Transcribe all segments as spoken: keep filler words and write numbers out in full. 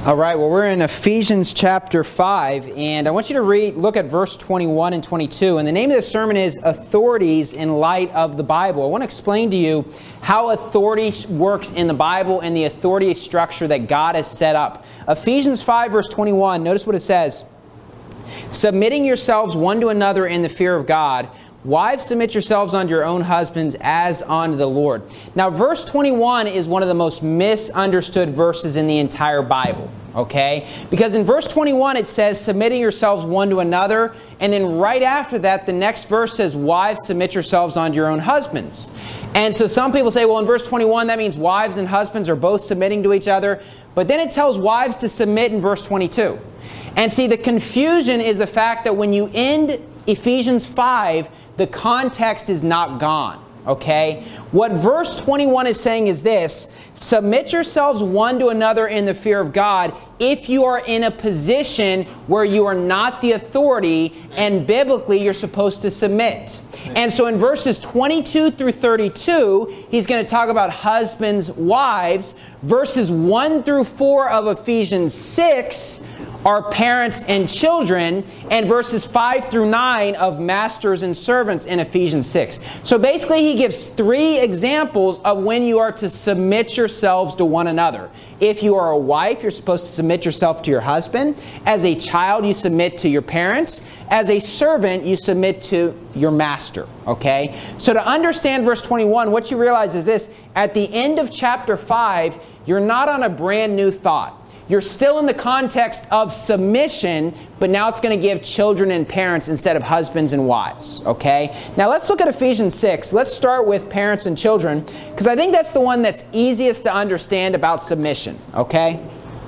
All right, well, we're in Ephesians chapter five, and I want you to read, look at verse twenty-one and twenty-two. And the name of the sermon is Authorities in Light of the Bible. I want to explain to you how authority works in the Bible and the authority structure that God has set up. Ephesians five, verse twenty-one, notice what it says. Submitting yourselves one to another in the fear of God. Wives, submit yourselves unto your own husbands as unto the Lord. Now, verse twenty-one is one of the most misunderstood verses in the entire Bible. Okay? Because in verse twenty-one it says, submitting yourselves one to another. And then right after that, the next verse says, wives, submit yourselves unto your own husbands. And so some people say, well, in verse twenty-one, that means wives and husbands are both submitting to each other. But then it tells wives to submit in verse twenty-two. And see, the confusion is the fact that when you end Ephesians five, the context is not gone. Okay? What verse twenty-one is saying is this: submit yourselves one to another in the fear of God if you are in a position where you are not the authority and biblically you're supposed to submit. And so in verses twenty-two through thirty-two, he's going to talk about husbands, wives. Verses one through four of Ephesians six are parents and children, and verses five through nine of masters and servants in Ephesians six. So basically he gives three examples of when you are to submit yourselves to one another. If you are a wife, you're supposed to submit yourself to your husband. As a child, you submit to your parents. As a servant, you submit to your master. Okay? So to understand verse twenty-one, what you realize is this: at the end of chapter five, you're not on a brand new thought. You're still in the context of submission, but now it's going to give children and parents instead of husbands and wives. Okay? Now let's look at Ephesians six. Let's start with parents and children, because I think that's the one that's easiest to understand about submission. Okay?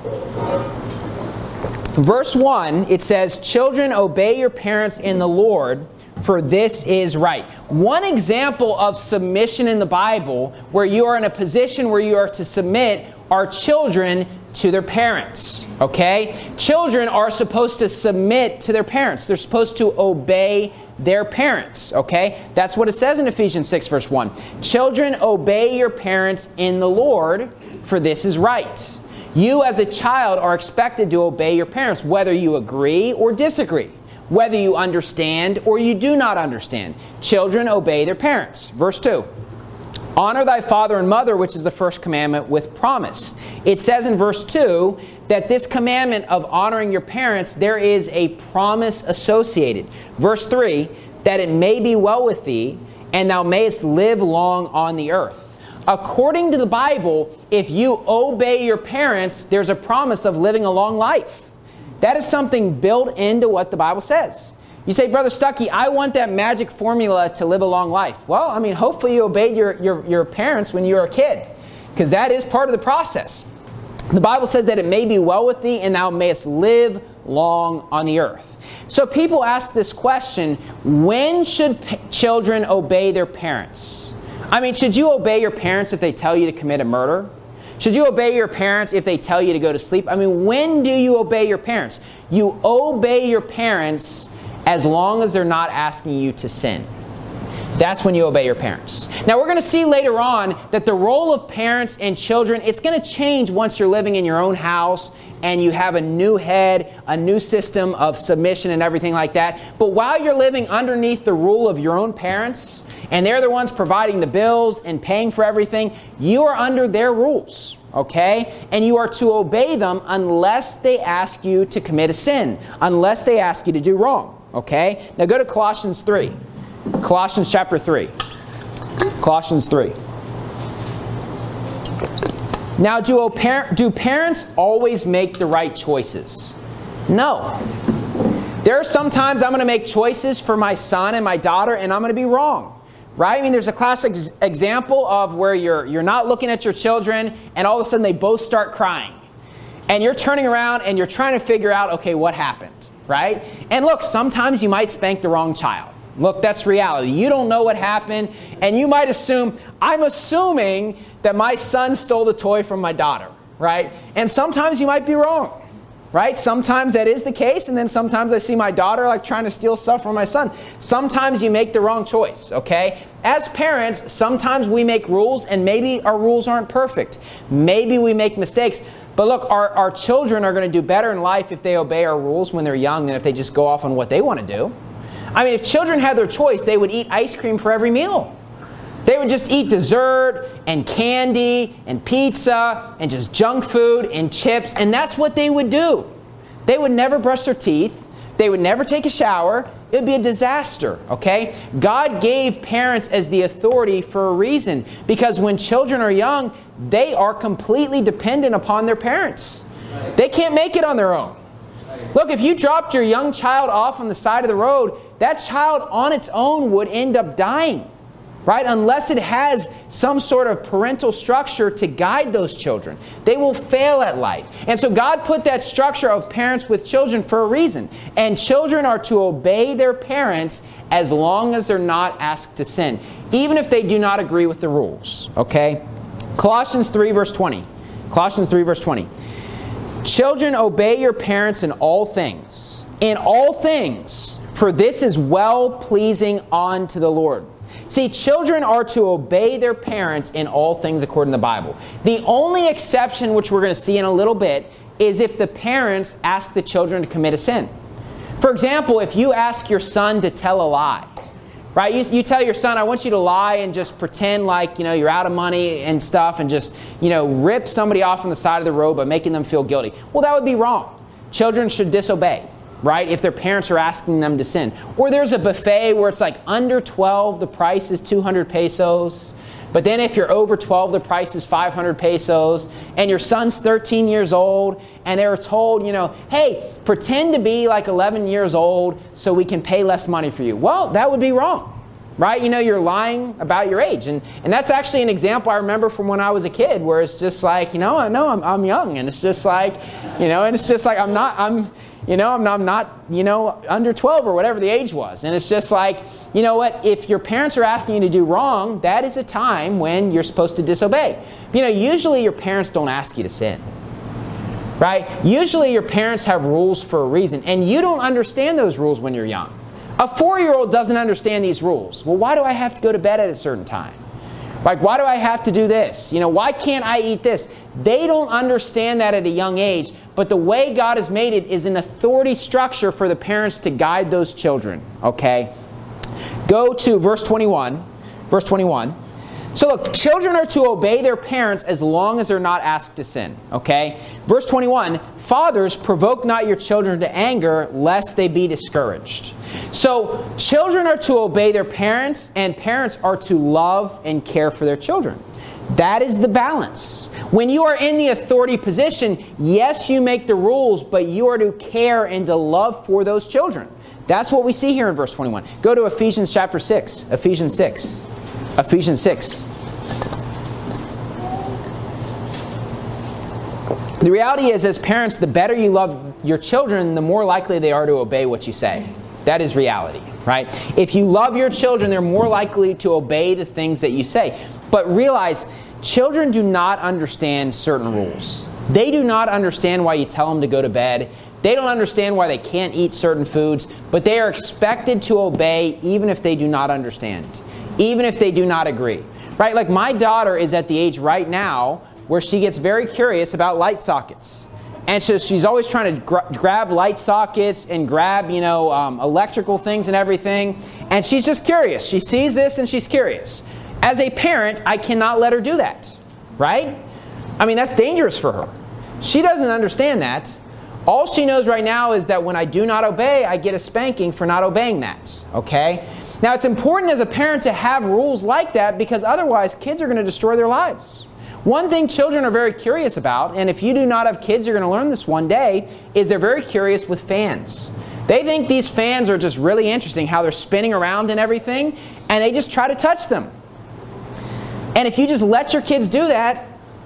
Verse one, it says, children, obey your parents in the Lord, for this is right. One example of submission in the Bible where you are in a position where you are to submit are children to their parents. Okay? Children are supposed to submit to their parents. They're supposed to obey their parents. Okay? That's what it says in Ephesians six, verse one. Children, obey your parents in the Lord, for this is right. You as a child are expected to obey your parents, whether you agree or disagree, whether you understand or you do not understand. Children, obey their parents. Verse two. Honor thy father and mother, which is the first commandment, with promise. It says in verse two that this commandment of honoring your parents, there is a promise associated. Verse three, that it may be well with thee, and thou mayest live long on the earth. According to the Bible, if you obey your parents, there's a promise of living a long life. That is something built into what the Bible says. You say, Brother Stuckey, I want that magic formula to live a long life. Well, I mean, hopefully you obeyed your, your, your parents when you were a kid, because that is part of the process. The Bible says that it may be well with thee, and thou mayest live long on the earth. So people ask this question: when should p- children obey their parents? I mean, should you obey your parents if they tell you to commit a murder? Should you obey your parents if they tell you to go to sleep? I mean, when do you obey your parents? You obey your parents as long as they're not asking you to sin. That's when you obey your parents. Now, we're going to see later on that the role of parents and children, it's going to change once you're living in your own house and you have a new head, a new system of submission and everything like that. But while you're living underneath the rule of your own parents, and they're the ones providing the bills and paying for everything, you are under their rules. Okay? And you are to obey them unless they ask you to commit a sin, unless they ask you to do wrong. Okay? Now go to Colossians three. Colossians chapter three. Colossians three. Now, do, do parents always make the right choices? No. There are some times I'm going to make choices for my son and my daughter, and I'm going to be wrong. Right? I mean, there's a classic example of where you're, you're not looking at your children, and all of a sudden they both start crying. And you're turning around and you're trying to figure out, okay, what happened? Right? And look, sometimes you might spank the wrong child. Look, that's reality. You don't know what happened, and you might assume, I'm assuming that my son stole the toy from my daughter, right? And sometimes you might be wrong. right? Sometimes that is the case, and then sometimes I see my daughter like trying to steal stuff from my son. Sometimes you make the wrong choice, okay? As parents, sometimes we make rules, and maybe our rules aren't perfect. Maybe we make mistakes. But look, our, our children are going to do better in life if they obey our rules when they're young than if they just go off on what they want to do. I mean, if children had their choice, they would eat ice cream for every meal. They would just eat dessert and candy and pizza and just junk food and chips, and that's what they would do. They would never brush their teeth. They would never take a shower. It would be a disaster, okay? God gave parents as the authority for a reason, because when children are young, they are completely dependent upon their parents. They can't make it on their own. Look, if you dropped your young child off on the side of the road, that child on its own would end up dying. Right? Unless it has some sort of parental structure to guide those children. They will fail at life. And so God put that structure of parents with children for a reason. And children are to obey their parents as long as they're not asked to sin, even if they do not agree with the rules. Okay? Colossians three verse twenty. Colossians three verse twenty. Children, obey your parents in all things. In all things. For this is well-pleasing unto the Lord. See, children are to obey their parents in all things according to the Bible. The only exception, which we're going to see in a little bit, is if the parents ask the children to commit a sin. For example, if you ask your son to tell a lie, right? You, you tell your son, I want you to lie and just pretend like, you know, you're out of money and stuff and just, you know, rip somebody off on the side of the road by making them feel guilty. Well, that would be wrong. Children should disobey. Right? If their parents are asking them to sin. Or there's a buffet where it's like under twelve, the price is two hundred pesos. But then if you're over twelve, the price is five hundred pesos. And your son's thirteen years old. And they're told, you know, hey, pretend to be like eleven years old so we can pay less money for you. Well, that would be wrong. Right? You know, you're lying about your age. And and that's actually an example I remember from when I was a kid, where it's just like, you know, I know I'm, I'm young. And it's just like, you know, and it's just like, I'm not, I'm... You know, I'm not, I'm not, you know, under twelve or whatever the age was. And it's just like, you know what, if your parents are asking you to do wrong, that is a time when you're supposed to disobey. You know, usually your parents don't ask you to sin. Right? Usually your parents have rules for a reason. And you don't understand those rules when you're young. A four-year-old doesn't understand these rules. Well, why do I have to go to bed at a certain time? Like, why do I have to do this? You know, why can't I eat this? They don't understand that at a young age, but the way God has made it is an authority structure for the parents to guide those children, okay? Go to verse twenty-one. Verse twenty-one. So look, children are to obey their parents as long as they're not asked to sin, okay? Verse twenty-one, fathers, provoke not your children to anger, lest they be discouraged. So children are to obey their parents, and parents are to love and care for their children. That is the balance. When you are in the authority position, yes, you make the rules, but you are to care and to love for those children. That's what we see here in verse twenty-one. Go to Ephesians chapter six. Ephesians six. Ephesians six. The reality is, as parents, the better you love your children, the more likely they are to obey what you say. That is reality, right? If you love your children, they're more likely to obey the things that you say. But realize, children do not understand certain rules. They do not understand why you tell them to go to bed. They don't understand why they can't eat certain foods, but they are expected to obey even if they do not understand, even if they do not agree, right? Like my daughter is at the age right now where she gets very curious about light sockets. And so she's always trying to gra- grab light sockets and grab, you know, um, electrical things and everything. And she's just curious. She sees this and she's curious. As a parent, I cannot let her do that, right? I mean, that's dangerous for her. She doesn't understand that. All she knows right now is that when I do not obey, I get a spanking for not obeying that, okay? Now, it's important as a parent to have rules like that, because otherwise kids are going to destroy their lives. One thing children are very curious about, and if you do not have kids, you're going to learn this one day, is they're very curious with fans. They think these fans are just really interesting, how they're spinning around and everything, and they just try to touch them. And if you just let your kids do that,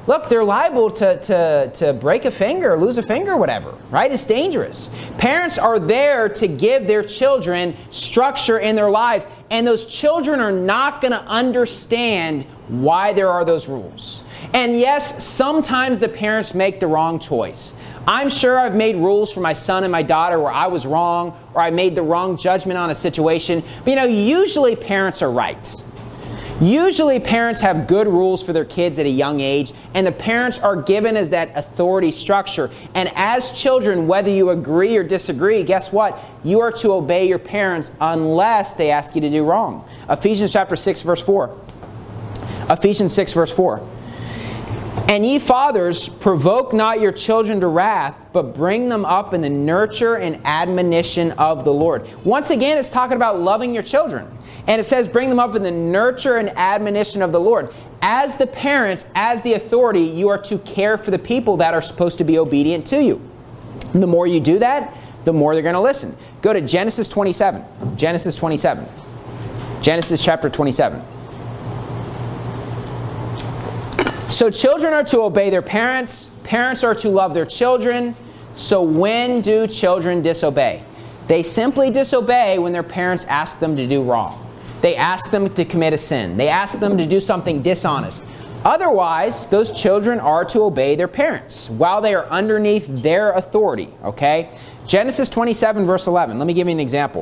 look, they're liable to, to, to break a finger or lose a finger or whatever, right? It's dangerous. Parents are there to give their children structure in their lives, and those children are not going to understand why there are those rules. And yes, sometimes the parents make the wrong choice. I'm sure I've made rules for my son and my daughter where I was wrong, or I made the wrong judgment on a situation. But you know, usually parents are right. Usually parents have good rules for their kids at a young age, and the parents are given as that authority structure. And as children, whether you agree or disagree, guess what? You are to obey your parents unless they ask you to do wrong. Ephesians chapter six, verse four. Ephesians six, verse four. And ye fathers, provoke not your children to wrath, but bring them up in the nurture and admonition of the Lord. Once again, it's talking about loving your children. And it says, bring them up in the nurture and admonition of the Lord. As the parents, as the authority, you are to care for the people that are supposed to be obedient to you. And the more you do that, the more they're going to listen. Go to Genesis twenty-seven. Genesis twenty-seven. Genesis chapter twenty-seven. So children are to obey their parents. Parents are to love their children. So when do children disobey? They simply disobey when their parents ask them to do wrong. They ask them to commit a sin. They ask them to do something dishonest. Otherwise, those children are to obey their parents while they are underneath their authority. Okay? Genesis twenty-seven, verse eleven. Let me give you an example.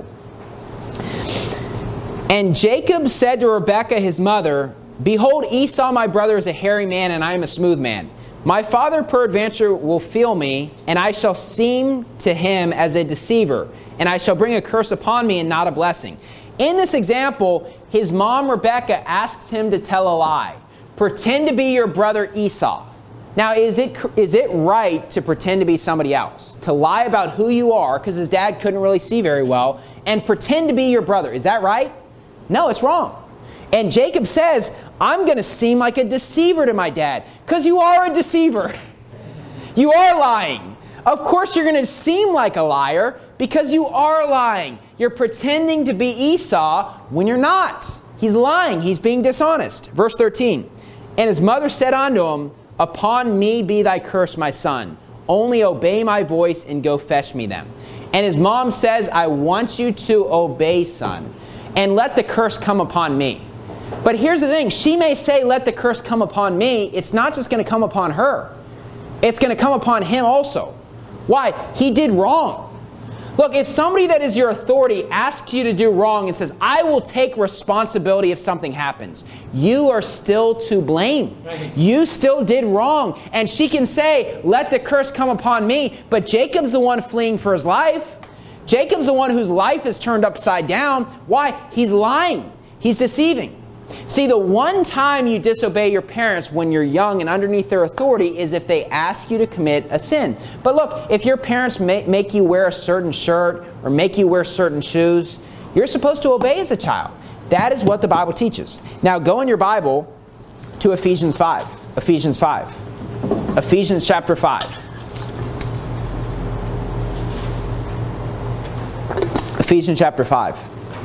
And Jacob said to Rebekah, his mother, behold, Esau my brother is a hairy man, and I am a smooth man. My father peradventure will feel me, and I shall seem to him as a deceiver, and I shall bring a curse upon me and not a blessing. In this example, his mom Rebekah asks him to tell a lie. Pretend to be your brother Esau. Now, is it is it right to pretend to be somebody else? To lie about who you are, because his dad couldn't really see very well, and pretend to be your brother. Is that right? No, it's wrong. And Jacob says, I'm going to seem like a deceiver to my dad, because you are a deceiver. You are lying. Of course you're going to seem like a liar because you are lying. You're pretending to be Esau when you're not. He's lying. He's being dishonest. Verse thirteen. And his mother said unto him, upon me be thy curse, my son. Only obey my voice and go fetch me them. And his mom says, I want you to obey, son, and let the curse come upon me. But here's the thing. She may say, let the curse come upon me. It's not just going to come upon her. It's going to come upon him also. Why? He did wrong. Look, if somebody that is your authority asks you to do wrong and says, I will take responsibility if something happens, you are still to blame. Right. You still did wrong. And she can say, let the curse come upon me. But Jacob's the one fleeing for his life. Jacob's the one whose life is turned upside down. Why? He's lying. He's deceiving. See, the one time you disobey your parents when you're young and underneath their authority is if they ask you to commit a sin. But look, if your parents make, make you wear a certain shirt or make you wear certain shoes, you're supposed to obey as a child. That is what the Bible teaches. Now go in your Bible to Ephesians five. Ephesians five. Ephesians chapter five. Ephesians chapter five.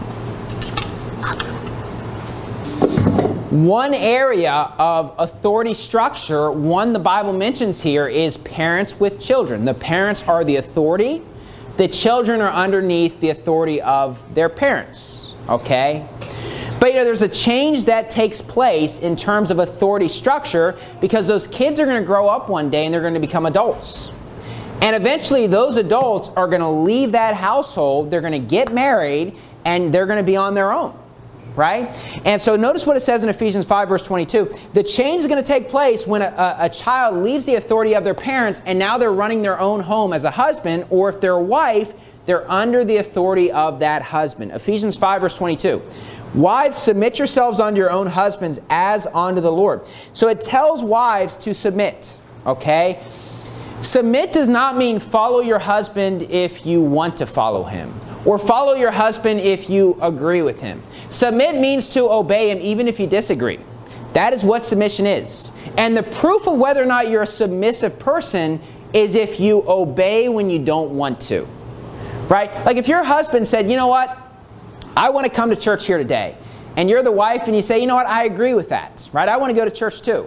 One area of authority structure, one the Bible mentions here, is parents with children. The parents are the authority. The children are underneath the authority of their parents. Okay? But you know, there's a change that takes place in terms of authority structure because those kids are going to grow up one day and they're going to become adults. And eventually those adults are going to leave that household, they're going to get married, and they're going to be on their own. Right? And so notice what it says in Ephesians five, verse twenty-two. The change is going to take place when a, a, a child leaves the authority of their parents and now they're running their own home as a husband, or if they're a wife, they're under the authority of that husband. Ephesians five, verse twenty-two. Wives, submit yourselves unto your own husbands as unto the Lord. So it tells wives to submit. Okay? Submit does not mean follow your husband if you want to follow him, or follow your husband if you agree with him. Submit means to obey him even if you disagree. That is what submission is. And the proof of whether or not you're a submissive person is if you obey when you don't want to. Right? Like if your husband said, you know what, I want to come to church here today. And you're the wife and you say, you know what, I agree with that. Right? I want to go to church too.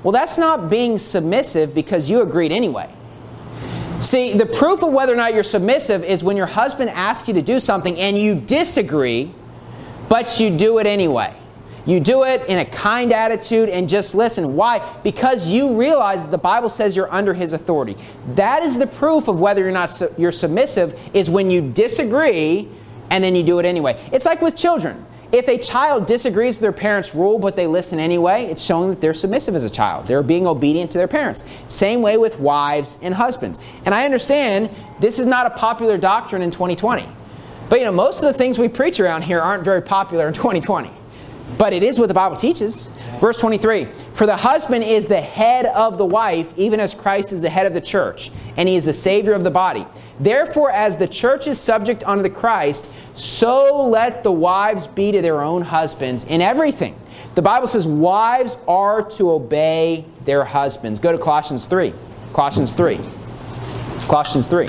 Well, that's not being submissive because you agreed anyway. See, the proof of whether or not you're submissive is when your husband asks you to do something and you disagree, but you do it anyway. You do it in a kind attitude and just listen. Why? Because you realize that the Bible says you're under his authority. That is the proof of whether or not su- you're submissive, is when you disagree and then you do it anyway. It's like with children. If a child disagrees with their parents' rule but they listen anyway, it's showing that they're submissive as a child. They're being obedient to their parents. Same way with wives and husbands. And I understand this is not a popular doctrine in twenty twenty. But you know, most of the things we preach around here aren't very popular in twenty twenty. But it is what the Bible teaches. Verse twenty-three, for the husband is the head of the wife, even as Christ is the head of the church, and he is the Savior of the body. Therefore, as the church is subject unto the Christ, so let the wives be to their own husbands in everything. The Bible says wives are to obey their husbands. Go to Colossians three. Colossians three. Colossians three.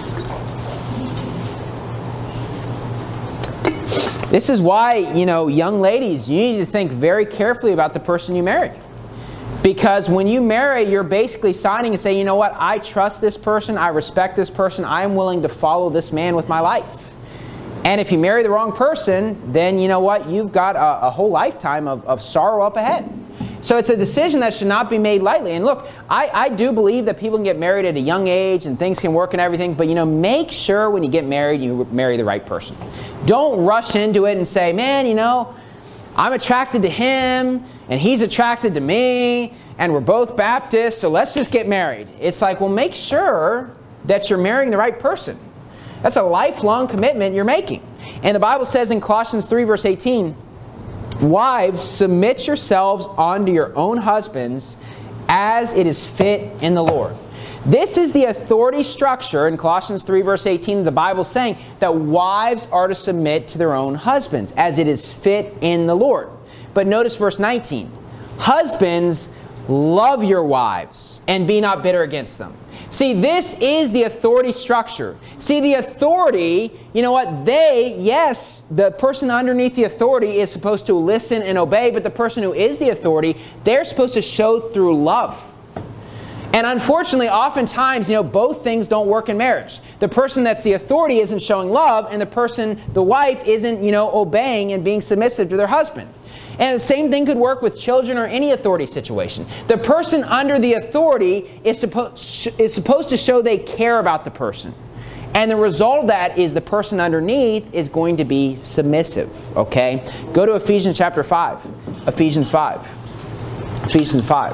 This is why, you know, young ladies, you need to think very carefully about the person you marry. Because when you marry, you're basically signing and saying, you know what, I trust this person, I respect this person, I am willing to follow this man with my life. And if you marry the wrong person, then you know what, you've got a, a whole lifetime of, of sorrow up ahead. So it's a decision that should not be made lightly. And look, I, I do believe that people can get married at a young age and things can work and everything. But, you know, make sure when you get married, you marry the right person. Don't rush into it and say, man, you know, I'm attracted to him and he's attracted to me and we're both Baptists, so let's just get married. It's like, well, make sure that you're marrying the right person. That's a lifelong commitment you're making. And the Bible says in Colossians three, verse eighteen, wives, submit yourselves unto your own husbands as it is fit in the Lord. This is the authority structure in Colossians three, verse eighteen. The Bible saying that wives are to submit to their own husbands as it is fit in the Lord. But notice verse nineteen. Husbands, love your wives and be not bitter against them. See, this is the authority structure. See, the authority, you know what, they, yes, the person underneath the authority is supposed to listen and obey, but the person who is the authority, they're supposed to show through love. And unfortunately, oftentimes, you know, both things don't work in marriage. The person that's the authority isn't showing love, and the person, the wife, isn't, you know, obeying and being submissive to their husband. And the same thing could work with children or any authority situation. The person under the authority is, suppo- is supposed to show they care about the person. And the result of that is the person underneath is going to be submissive. Okay? Go to Ephesians chapter five. Ephesians five. Ephesians five.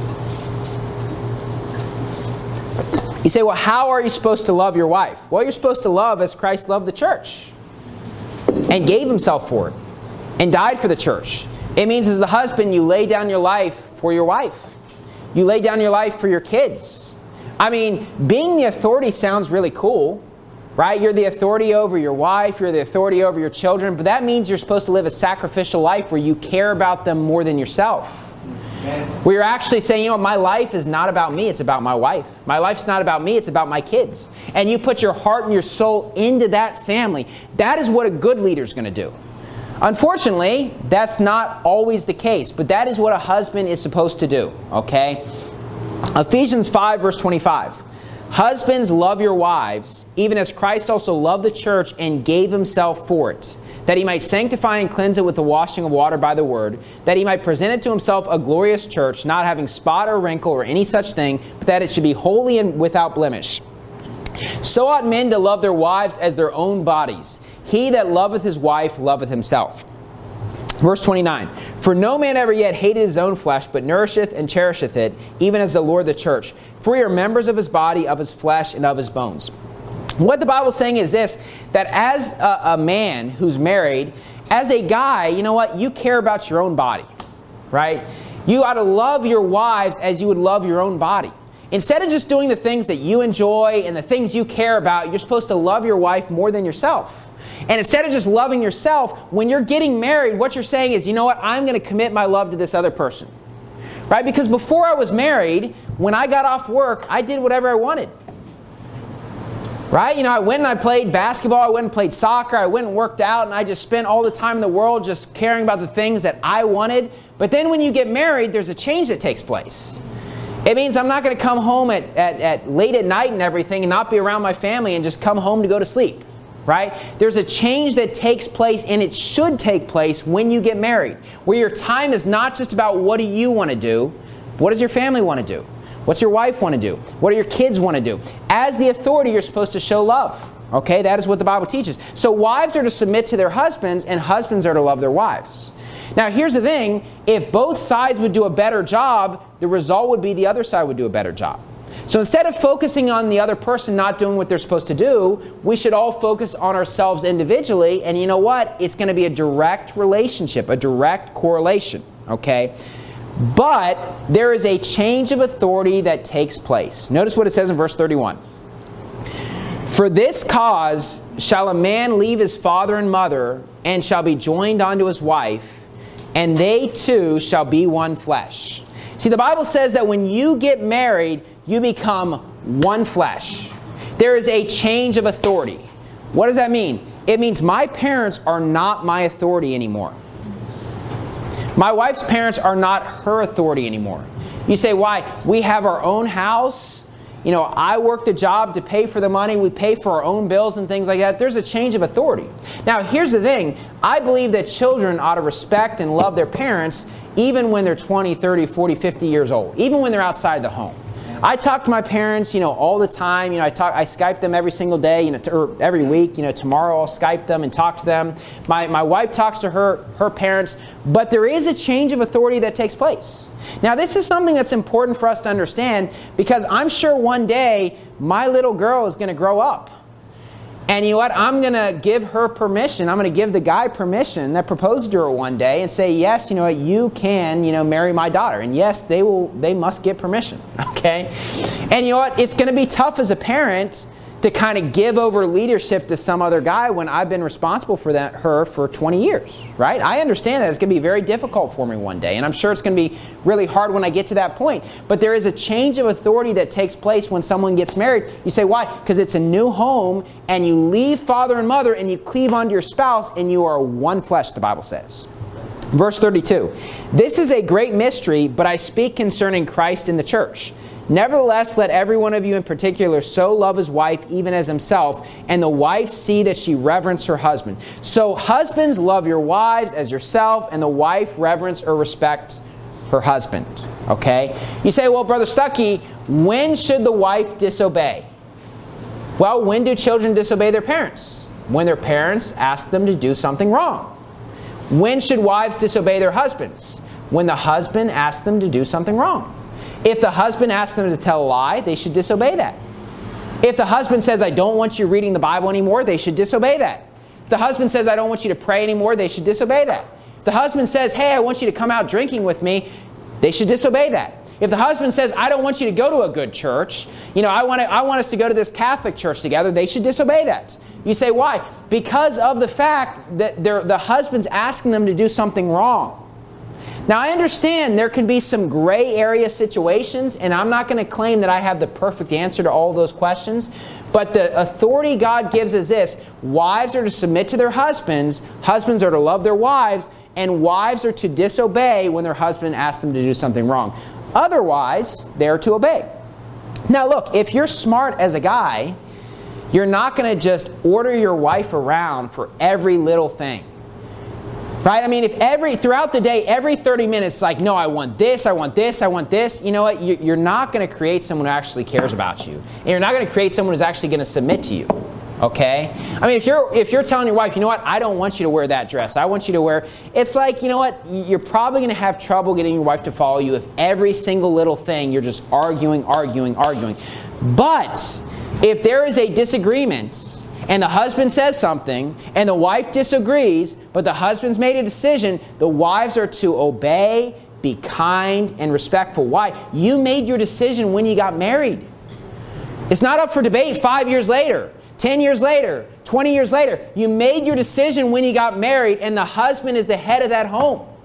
You say, well, how are you supposed to love your wife? Well, you're supposed to love as Christ loved the church and gave himself for it and died for the church. It means as the husband, you lay down your life for your wife. You lay down your life for your kids. I mean, being the authority sounds really cool, right? You're the authority over your wife, you're the authority over your children, but that means you're supposed to live a sacrificial life where you care about them more than yourself. Where you're actually saying, you know, my life is not about me, it's about my wife. My life's not about me, it's about my kids. And you put your heart and your soul into that family. That is what a good leader is going to do. Unfortunately, that's not always the case, but that is what a husband is supposed to do, okay? Ephesians five, verse twenty-five. Husbands, love your wives, even as Christ also loved the church and gave himself for it, that he might sanctify and cleanse it with the washing of water by the word, that he might present it to himself a glorious church, not having spot or wrinkle or any such thing, but that it should be holy and without blemish. So ought men to love their wives as their own bodies. He that loveth his wife loveth himself. Verse twenty-nine. For no man ever yet hated his own flesh, but nourisheth and cherisheth it, even as the Lord the church. For we are members of his body, of his flesh, and of his bones. What the Bible's saying is this, that as a, a man who's married, as a guy, you know what? You care about your own body, right? You ought to love your wives as you would love your own body. Instead of just doing the things that you enjoy and the things you care about, you're supposed to love your wife more than yourself. And instead of just loving yourself, when you're getting married, what you're saying is, you know what? I'm going to commit my love to this other person. Right? Because before I was married, when I got off work, I did whatever I wanted. Right? You know, I went and I played basketball, I went and played soccer, I went and worked out, and I just spent all the time in the world just caring about the things that I wanted. But then when you get married, there's a change that takes place. It means I'm not going to come home at, at, at late at night and everything and not be around my family and just come home to go to sleep, right? There's a change that takes place, and it should take place when you get married, where your time is not just about what do you want to do, but what does your family want to do? What's your wife want to do? What do your kids want to do? As the authority, you're supposed to show love, okay? That is what the Bible teaches. So wives are to submit to their husbands, and husbands are to love their wives. Now, here's the thing. If both sides would do a better job, the result would be the other side would do a better job. So instead of focusing on the other person not doing what they're supposed to do, we should all focus on ourselves individually. And you know what? It's going to be a direct relationship, a direct correlation, okay? But there is a change of authority that takes place. Notice what it says in verse thirty-one. For this cause shall a man leave his father and mother, and shall be joined unto his wife, and they two shall be one flesh. See, the Bible says that when you get married, you become one flesh. There is a change of authority. What does that mean? It means my parents are not my authority anymore. My wife's parents are not her authority anymore. You say, why? We have our own house. You know, I work the job to pay for the money. We pay for our own bills and things like that. There's a change of authority. Now, here's the thing. I believe that children ought to respect and love their parents even when they're twenty, thirty, forty, fifty years old, even when they're outside the home. I talk to my parents, you know, all the time. You know, I talk, I Skype them every single day, you know, to, or every week. You know, tomorrow I'll Skype them and talk to them. My my wife talks to her her parents, but there is a change of authority that takes place. Now, this is something that's important for us to understand, because I'm sure one day my little girl is going to grow up. And you know what? I'm going to give her permission. I'm going to give the guy permission that proposed to her one day and say, yes, you know what? You can, you know, marry my daughter. And yes, they will. They must get permission. Okay? And you know what? It's going to be tough as a parent to kind of give over leadership to some other guy when I've been responsible for that her for twenty years, right? I understand that it's going to be very difficult for me one day, and I'm sure it's going to be really hard when I get to that point. But there is a change of authority that takes place when someone gets married. You say, why? Because it's a new home, and you leave father and mother, and you cleave unto your spouse, and you are one flesh, the Bible says. Verse thirty-two, this is a great mystery, but I speak concerning Christ in the church. Nevertheless, let every one of you in particular so love his wife even as himself, and the wife see that she reverence her husband. So husbands, love your wives as yourself, and the wife reverence or respect her husband. Okay? You say, well, Brother Stuckey, when should the wife disobey? Well, when do children disobey their parents? When their parents ask them to do something wrong. When should wives disobey their husbands? When the husband asks them to do something wrong. If the husband asks them to tell a lie, they should disobey that. If the husband says, I don't want you reading the Bible anymore, they should disobey that. If the husband says, I don't want you to pray anymore, they should disobey that. If the husband says, hey, I want you to come out drinking with me, they should disobey that. If the husband says, I don't want you to go to a good church, you know, I want to, I want us to go to this Catholic church together, they should disobey that. You say, why? Because of the fact that the husband's asking them to do something wrong. Now, I understand there can be some gray area situations, and I'm not going to claim that I have the perfect answer to all those questions, but the authority God gives is this. Wives are to submit to their husbands, husbands are to love their wives, and wives are to disobey when their husband asks them to do something wrong. Otherwise, they are to obey. Now, look, if you're smart as a guy, you're not going to just order your wife around for every little thing. Right? I mean, if every, throughout the day, every thirty minutes, it's like, no, I want this, I want this, I want this. You know what? You're not going to create someone who actually cares about you. And you're not going to create someone who's actually going to submit to you. Okay? I mean, if you're if you're telling your wife, you know what? I don't want you to wear that dress. I want you to wear... It's like, you know what? You're probably going to have trouble getting your wife to follow you if every single little thing you're just arguing, arguing, arguing. But if there is a disagreement... and the husband says something, and the wife disagrees, but the husband's made a decision, the wives are to obey, be kind, and respectful. Why? You made your decision when you got married. It's not up for debate five years later, ten years later, twenty years later. You made your decision when you got married, and the husband is the head of that home.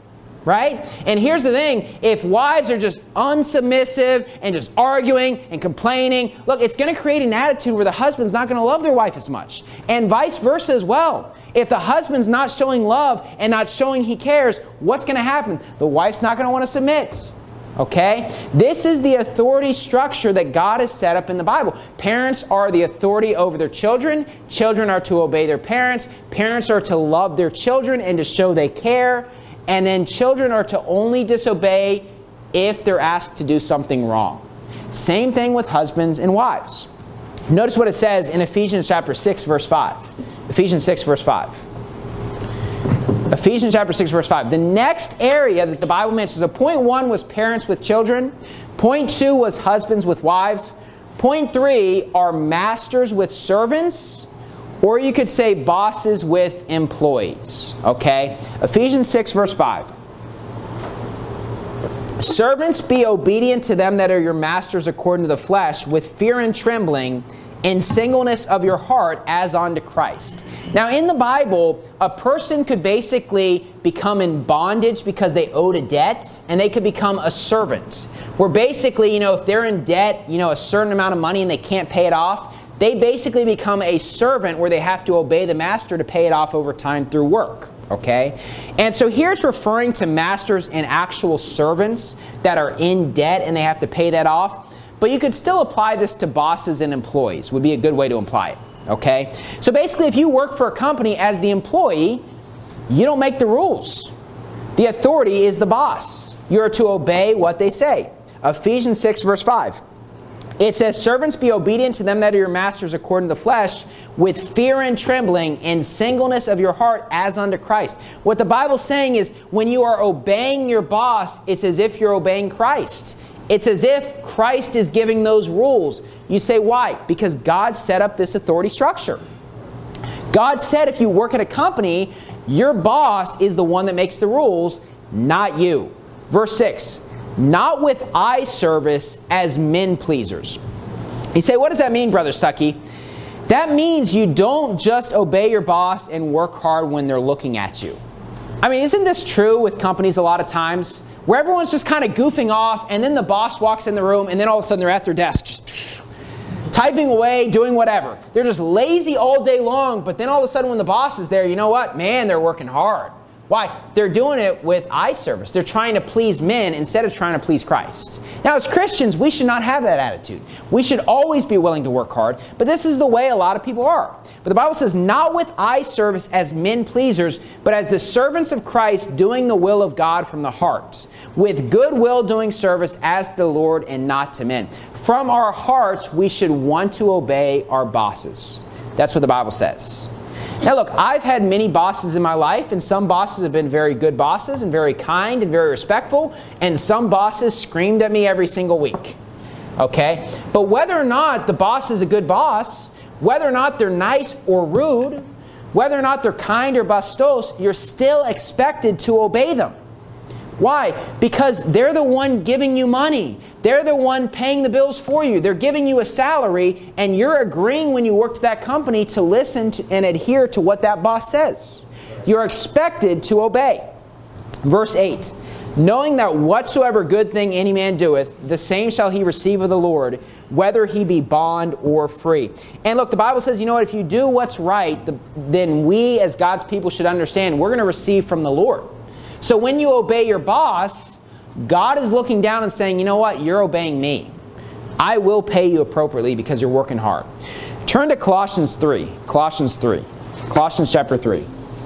right? And here's the thing, if wives are just unsubmissive and just arguing and complaining, look, it's going to create an attitude where the husband's not going to love their wife as much. And vice versa as well. If the husband's not showing love and not showing he cares, what's going to happen? The wife's not going to want to submit. Okay? This is the authority structure that God has set up in the Bible. Parents are the authority over their children. Children are to obey their parents. Parents are to love their children and to show they care. And then children are to only disobey if they're asked to do something wrong. Same thing with husbands and wives. Notice what it says in Ephesians chapter six, verse five. Ephesians six, verse five. Ephesians chapter six, verse five. The next area that the Bible mentions, so point one was parents with children. Point two was husbands with wives. Point three are masters with servants. Or you could say bosses with employees. Okay? Ephesians six, verse five. Servants, be obedient to them that are your masters according to the flesh, with fear and trembling, in singleness of your heart, as unto Christ. Now, in the Bible, a person could basically become in bondage because they owed a debt, and they could become a servant. Where basically, you know, if they're in debt, you know, a certain amount of money and they can't pay it off, they basically become a servant where they have to obey the master to pay it off over time through work. Okay? And so here it's referring to masters and actual servants that are in debt and they have to pay that off. But you could still apply this to bosses and employees, would be a good way to apply it. Okay? So basically, if you work for a company as the employee, you don't make the rules. The authority is the boss. You're to obey what they say. Ephesians six, verse five. It says, servants, be obedient to them that are your masters according to the flesh, with fear and trembling, in singleness of your heart, as unto Christ. What the Bible's saying is, when you are obeying your boss, it's as if you're obeying Christ. It's as if Christ is giving those rules. You say, why? Because God set up this authority structure. God said if you work at a company, your boss is the one that makes the rules, not you. Verse six. Not with eye service as men pleasers. You say, what does that mean, Brother Stuckey? That means you don't just obey your boss and work hard when they're looking at you. I mean, isn't this true with companies a lot of times? Where everyone's just kind of goofing off, and then the boss walks in the room, and then all of a sudden they're at their desk, just typing away, doing whatever. They're just lazy all day long, but then all of a sudden when the boss is there, you know what? Man, they're working hard. Why? They're doing it with eye service. They're trying to please men instead of trying to please Christ. Now, as Christians, we should not have that attitude. We should always be willing to work hard, but this is the way a lot of people are. But the Bible says, not with eye service as men pleasers, but as the servants of Christ, doing the will of God from the heart, with good will doing service as to the Lord and not to men. From our hearts, we should want to obey our bosses. That's what the Bible says. Now look, I've had many bosses in my life, and some bosses have been very good bosses and very kind and very respectful, and some bosses screamed at me every single week. Okay? But whether or not the boss is a good boss, whether or not they're nice or rude, whether or not they're kind or bastos, you're still expected to obey them. Why? Because they're the one giving you money. They're the one paying the bills for you. They're giving you a salary, and you're agreeing when you work to that company to listen to and adhere to what that boss says. You're expected to obey. Verse eight, knowing that whatsoever good thing any man doeth, the same shall he receive of the Lord, whether he be bond or free. And look, the Bible says, you know what, if you do what's right, the, then we as God's people should understand we're going to receive from the Lord. So when you obey your boss, God is looking down and saying, you know what, you're obeying me. I will pay you appropriately because you're working hard. Turn to Colossians three. Colossians three. Colossians chapter three.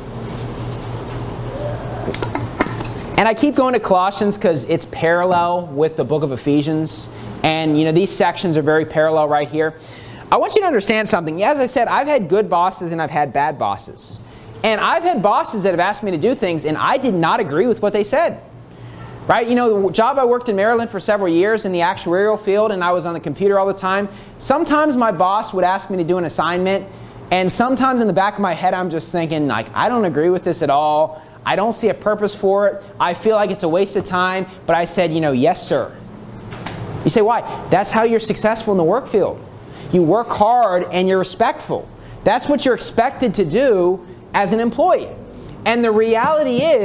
And I keep going to Colossians because it's parallel with the book of Ephesians. And, you know, these sections are very parallel right here. I want you to understand something. As I said, I've had good bosses and I've had bad bosses. And I've had bosses that have asked me to do things, and I did not agree with what they said. Right? You know, the job I worked in Maryland for several years in the actuarial field, and I was on the computer all the time. Sometimes my boss would ask me to do an assignment, and sometimes in the back of my head I'm just thinking, like, I don't agree with this at all. I don't see a purpose for it. I feel like it's a waste of time. But I said, you know, yes, sir. You say, why? That's how you're successful in the work field. You work hard and you're respectful. That's what you're expected to do as an employee. And the reality is,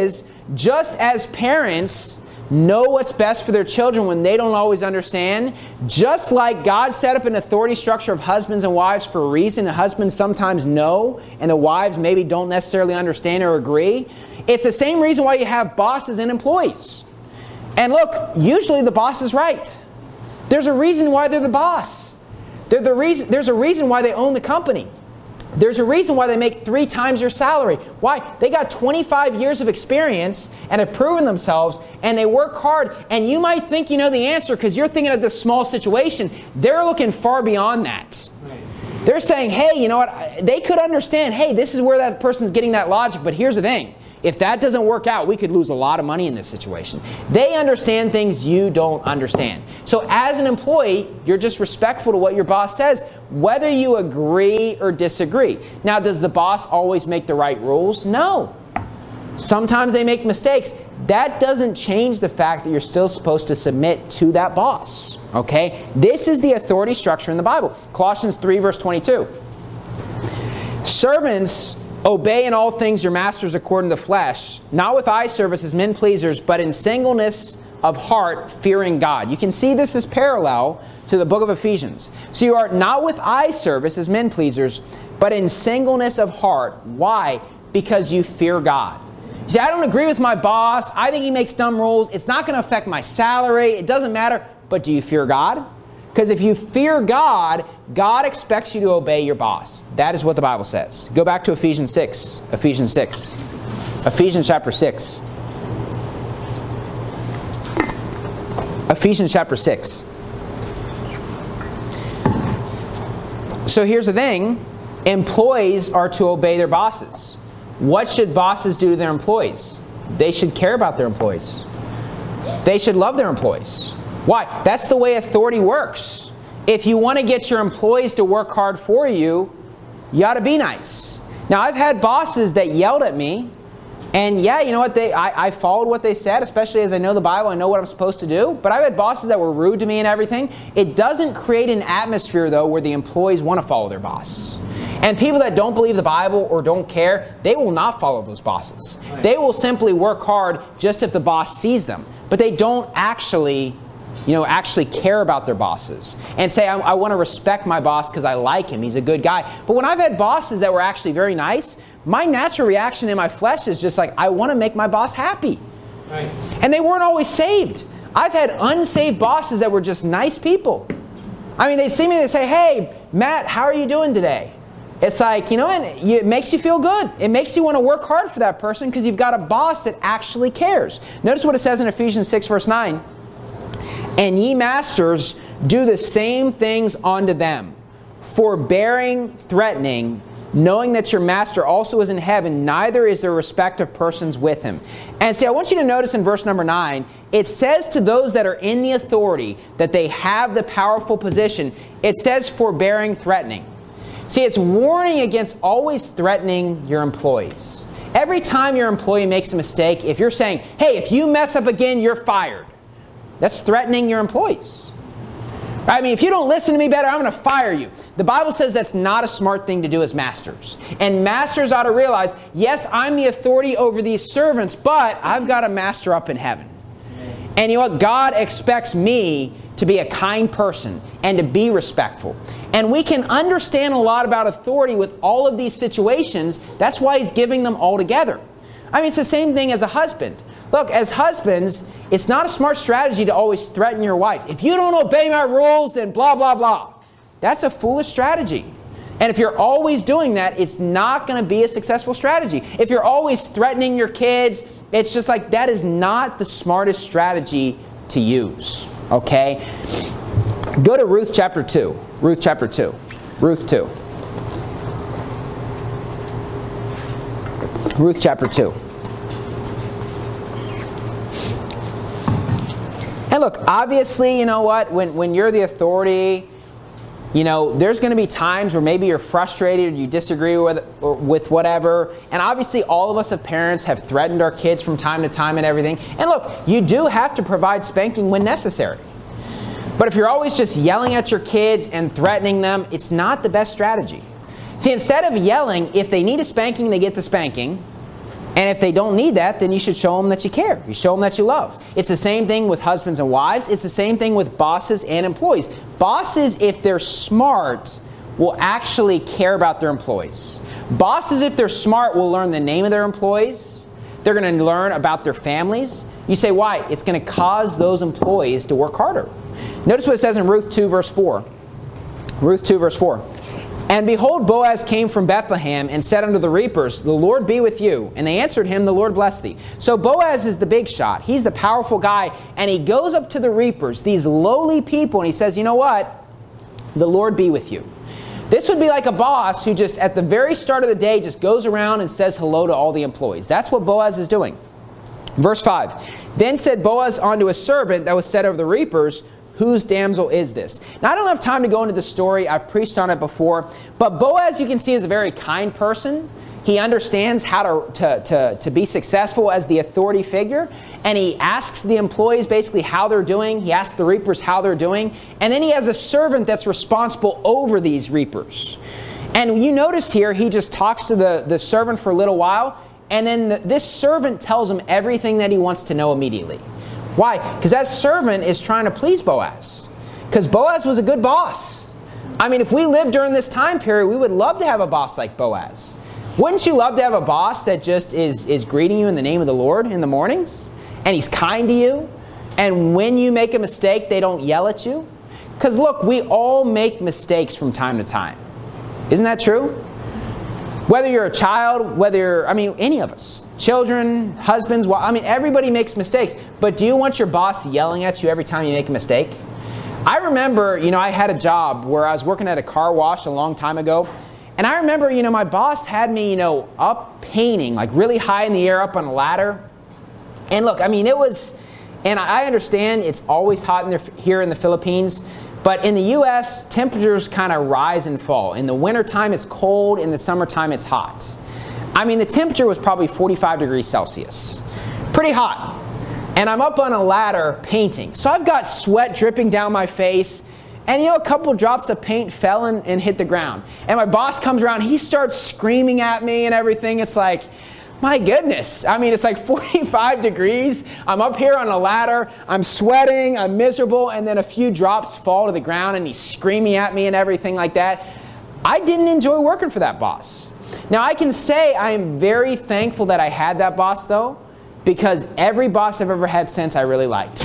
just as parents know what's best for their children when they don't always understand, just like God set up an authority structure of husbands and wives for a reason, and husbands sometimes know, and the wives maybe don't necessarily understand or agree, it's the same reason why you have bosses and employees. And look, usually the boss is right. There's a reason why they're the boss. They're the reason, there's a reason why they own the company. There's a reason why they make three times their salary. Why? They got twenty-five years of experience and have proven themselves, and they work hard. And you might think you know the answer because you're thinking of this small situation. They're looking far beyond that. They're saying, hey, you know what? They could understand, hey, this is where that person's getting that logic, but here's the thing. If that doesn't work out, we could lose a lot of money in this situation. They understand things you don't understand. So as an employee, you're just respectful to what your boss says, whether you agree or disagree. Now, does the boss always make the right rules? No. Sometimes they make mistakes. That doesn't change the fact that you're still supposed to submit to that boss. Okay? This is the authority structure in the Bible. Colossians three, verse twenty-two. Servants, obey in all things your masters according to the flesh, not with eye service as men pleasers, but in singleness of heart, fearing God. You can see this is parallel to the book of Ephesians. So you are not with eye service as men pleasers, but in singleness of heart. Why? Because you fear God. You say, I don't agree with my boss. I think he makes dumb rules. It's not going to affect my salary. It doesn't matter. But do you fear God? Because if you fear God, God expects you to obey your boss. That is what the Bible says. Go back to Ephesians six. Ephesians six. Ephesians chapter six. Ephesians chapter six. So here's the thing. Employees are to obey their bosses. What should bosses do to their employees? They should care about their employees. They should love their employees. Why? That's the way authority works. If you want to get your employees to work hard for you, you ought to be nice. Now, I've had bosses that yelled at me, and yeah, you know what? They I, I followed what they said, especially as I know the Bible, I know what I'm supposed to do. But I've had bosses that were rude to me and everything. It doesn't create an atmosphere, though, where the employees want to follow their boss. And people that don't believe the Bible or don't care, they will not follow those bosses. Right. They will simply work hard just if the boss sees them. But they don't actually... you know, actually care about their bosses and say, I, I want to respect my boss because I like him. He's a good guy. But when I've had bosses that were actually very nice, my natural reaction in my flesh is just like, I want to make my boss happy. Right. And they weren't always saved. I've had unsaved bosses that were just nice people. I mean, they see me and they say, hey, Matt, how are you doing today? It's like, you know, and it makes you feel good. It makes you want to work hard for that person because you've got a boss that actually cares. Notice what it says in Ephesians six, verse nine. And ye masters, do the same things unto them, forbearing, threatening, knowing that your master also is in heaven, neither is there respect of persons with him. And see, I want you to notice in verse number nine, it says to those that are in the authority, that they have the powerful position, it says forbearing, threatening. See, it's warning against always threatening your employees. Every time your employee makes a mistake, if you're saying, hey, if you mess up again, you're fired. That's threatening your employees. I mean, if you don't listen to me better, I'm going to fire you. The Bible says that's not a smart thing to do as masters. And masters ought to realize, yes, I'm the authority over these servants, but I've got a master up in heaven. And you know what? God expects me to be a kind person and to be respectful. And we can understand a lot about authority with all of these situations. That's why He's giving them all together. I mean, it's the same thing as a husband. Look, as husbands, it's not a smart strategy to always threaten your wife. If you don't obey my rules, then blah, blah, blah. That's a foolish strategy. And if you're always doing that, it's not going to be a successful strategy. If you're always threatening your kids, it's just like that is not the smartest strategy to use. Okay? Go to Ruth chapter two. Ruth chapter two. Ruth two. Ruth chapter two. And look, obviously, you know what? When, when you're the authority, you know, there's going to be times where maybe you're frustrated or you disagree with, or with whatever. And obviously, all of us as parents have threatened our kids from time to time and everything. And look, you do have to provide spanking when necessary. But if you're always just yelling at your kids and threatening them, it's not the best strategy. See, instead of yelling, if they need a spanking, they get the spanking. And if they don't need that, then you should show them that you care. You show them that you love. It's the same thing with husbands and wives. It's the same thing with bosses and employees. Bosses, if they're smart, will actually care about their employees. Bosses, if they're smart, will learn the name of their employees. They're going to learn about their families. You say, why? It's going to cause those employees to work harder. Notice what it says in Ruth two, verse four. Ruth two, verse four. And behold, Boaz came from Bethlehem and said unto the reapers, the Lord be with you. And they answered him, the Lord bless thee. So Boaz is the big shot. He's the powerful guy. And he goes up to the reapers, these lowly people, and he says, you know what? The Lord be with you. This would be like a boss who just at the very start of the day just goes around and says hello to all the employees. That's what Boaz is doing. Verse five. Then said Boaz unto a servant that was set over the reapers, whose damsel is this? Now, I don't have time to go into the story. I've preached on it before. But Boaz, you can see, is a very kind person. He understands how to, to, to, to be successful as the authority figure. And he asks the employees basically how they're doing. He asks the reapers how they're doing. And then he has a servant that's responsible over these reapers. And you notice here, he just talks to the, the servant for a little while. And then the, this servant tells him everything that he wants to know immediately. Why? Because that servant is trying to please Boaz. Because Boaz was a good boss. I mean, if we lived during this time period, we would love to have a boss like Boaz. Wouldn't you love to have a boss that just is, is greeting you in the name of the Lord in the mornings? And he's kind to you? And when you make a mistake, they don't yell at you? Because look, we all make mistakes from time to time. Isn't that true? Whether you're a child, whether you're, I mean, any of us. Children, husbands, I mean, everybody makes mistakes. But do you want your boss yelling at you every time you make a mistake? I remember, you know, I had a job where I was working at a car wash a long time ago. And I remember, you know, my boss had me, you know, up painting, like really high in the air up on a ladder. And look, I mean, it was, and I understand it's always hot in the, here in the Philippines. But in the U S, temperatures kind of rise and fall. In the wintertime, it's cold. In the summertime, it's hot. I mean, the temperature was probably forty-five degrees Celsius. Pretty hot. And I'm up on a ladder painting. So I've got sweat dripping down my face. And, you know, a couple drops of paint fell and, and hit the ground. And my boss comes around. He starts screaming at me and everything. It's like, my goodness. I mean, it's like forty-five degrees. I'm up here on a ladder. I'm sweating. I'm miserable. And then a few drops fall to the ground and he's screaming at me and everything like that. I didn't enjoy working for that boss. Now, I can say I am very thankful that I had that boss, though, because every boss I've ever had since I really liked.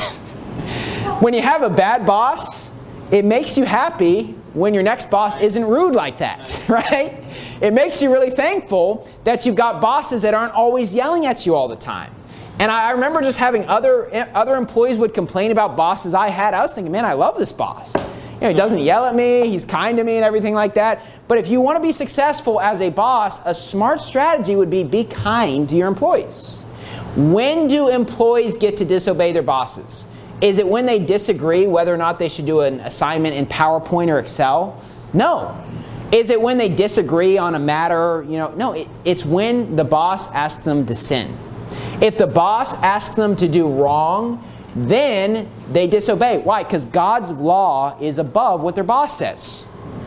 When you have a bad boss, it makes you happy when your next boss isn't rude like that, right? It makes you really thankful that you've got bosses that aren't always yelling at you all the time. And I remember just having other other employees would complain about bosses I had. I was thinking, man, I love this boss. You know, he doesn't yell at me, he's kind to me and everything like that. But if you want to be successful as a boss, a smart strategy would be be kind to your employees. When do employees get to disobey their bosses? Is it when they disagree whether or not they should do an assignment in PowerPoint or Excel? No. Is it when they disagree on a matter? You know, no, it, it's when the boss asks them to sin. If the boss asks them to do wrong, then they disobey. Why? Because God's law is above what their boss says.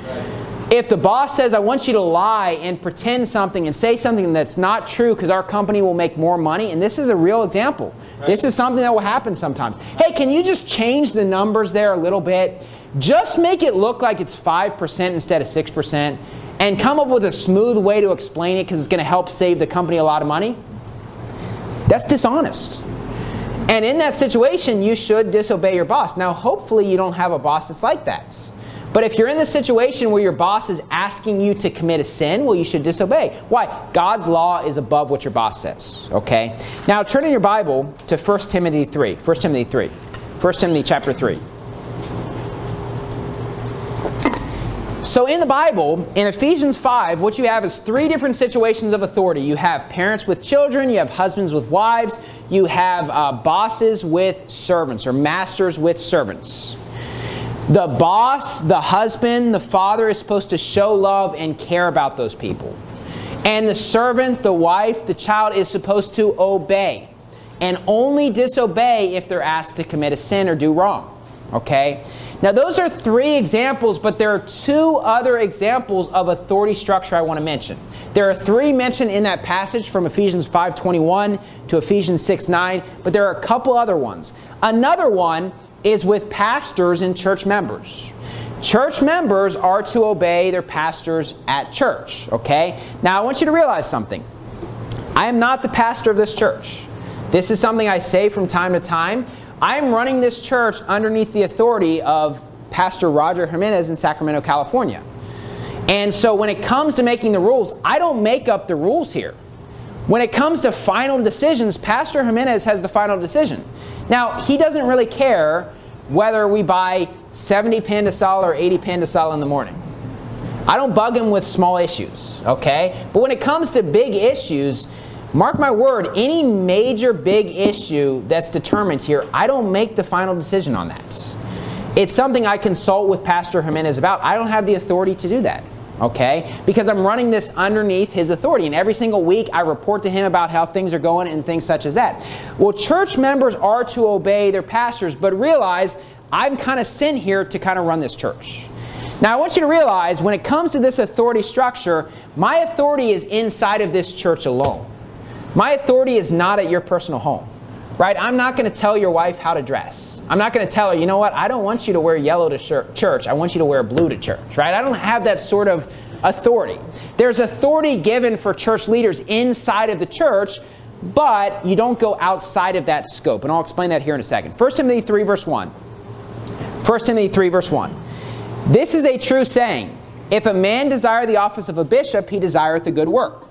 If the boss says, I want you to lie and pretend something and say something that's not true because our company will make more money, and this is a real example. Right. This is something that will happen sometimes. Hey, can you just change the numbers there a little bit? Just make it look like it's five percent instead of six percent and come up with a smooth way to explain it because it's going to help save the company a lot of money. That's dishonest. And in that situation, you should disobey your boss. Now, hopefully you don't have a boss that's like that. But if you're in the situation where your boss is asking you to commit a sin, well, you should disobey. Why? God's law is above what your boss says. Okay? Now, turn in your Bible to First Timothy three. First Timothy three. First Timothy chapter three. So in the Bible, in Ephesians five, what you have is three different situations of authority. You have parents with children, you have husbands with wives, you have uh, bosses with servants, or masters with servants. The boss, the husband, the father is supposed to show love and care about those people. And the servant, the wife, the child is supposed to obey. And only disobey if they're asked to commit a sin or do wrong. Okay? Now, those are three examples, but there are two other examples of authority structure I want to mention. There are three mentioned in that passage from Ephesians five twenty-one to Ephesians six nine, but there are a couple other ones. Another one is with pastors and church members. Church members are to obey their pastors at church, okay? Now, I want you to realize something. I am not the pastor of this church. This is something I say from time to time. I am running this church underneath the authority of Pastor Roger Jimenez in Sacramento, California. And so when it comes to making the rules, I don't make up the rules here. When it comes to final decisions, Pastor Jimenez has the final decision. Now, he doesn't really care whether we buy seventy Pandesal or eighty Pandesal in the morning. I don't bug him with small issues, okay? But when it comes to big issues, mark my word, any major big issue that's determined here, I don't make the final decision on that. It's something I consult with Pastor Jimenez about. I don't have the authority to do that, okay? Because I'm running this underneath his authority. And every single week, I report to him about how things are going and things such as that. Well, church members are to obey their pastors, but realize I'm kind of sent here to kind of run this church. Now, I want you to realize when it comes to this authority structure, my authority is inside of this church alone. My authority is not at your personal home, right? I'm not going to tell your wife how to dress. I'm not going to tell her, you know what, I don't want you to wear yellow to church. I want you to wear blue to church, right? I don't have that sort of authority. There's authority given for church leaders inside of the church, but you don't go outside of that scope. And I'll explain that here in a second. First Timothy three, verse one. First Timothy three, verse one. This is a true saying. If a man desire the office of a bishop, he desireth a good work.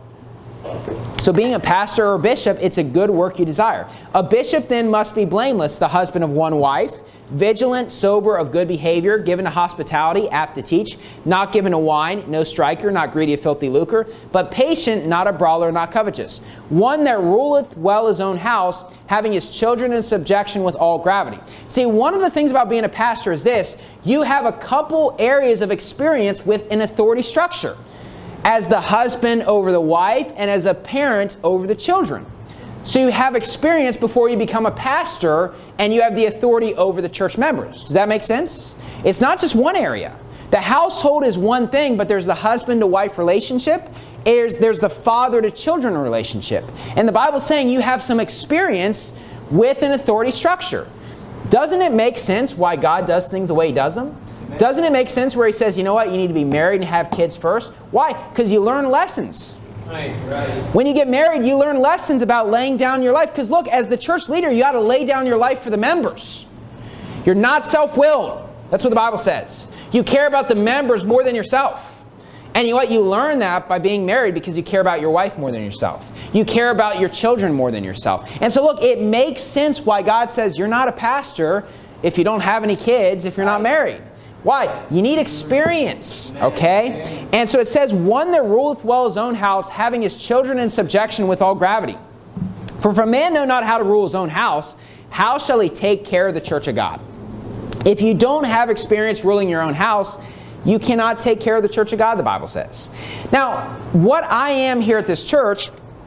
So being a pastor or a bishop, it's a good work you desire. A bishop then must be blameless, the husband of one wife, vigilant, sober, of good behavior, given to hospitality, apt to teach, not given to wine, no striker, not greedy of filthy lucre, but patient, not a brawler, not covetous. One that ruleth well his own house, having his children in subjection with all gravity. See, one of the things about being a pastor is this: you have a couple areas of experience with an authority structure. As the husband over the wife, and as a parent over the children. So you have experience before you become a pastor, and you have the authority over the church members. Does that make sense? It's not just one area. The household is one thing, but there's the husband-to-wife relationship. There's, there's the father-to-children relationship. And the Bible's saying you have some experience with an authority structure. Doesn't it make sense why God does things the way He does them? Doesn't it make sense where He says, you know what, you need to be married and have kids first? Why? Because you learn lessons. Right, right. When you get married, you learn lessons about laying down your life. Because look, as the church leader, you got to lay down your life for the members. You're not self-willed. That's what the Bible says. You care about the members more than yourself. And you know what? You learn that by being married because you care about your wife more than yourself. You care about your children more than yourself. And so look, it makes sense why God says you're not a pastor if you don't have any kids, if you're not married. Why? You need experience, okay? And so it says, one that ruleth well his own house, having his children in subjection with all gravity. For if a man know not how to rule his own house, how shall he take care of the church of God? If you don't have experience ruling your own house, you cannot take care of the church of God, the Bible says. Now, what I am here at this church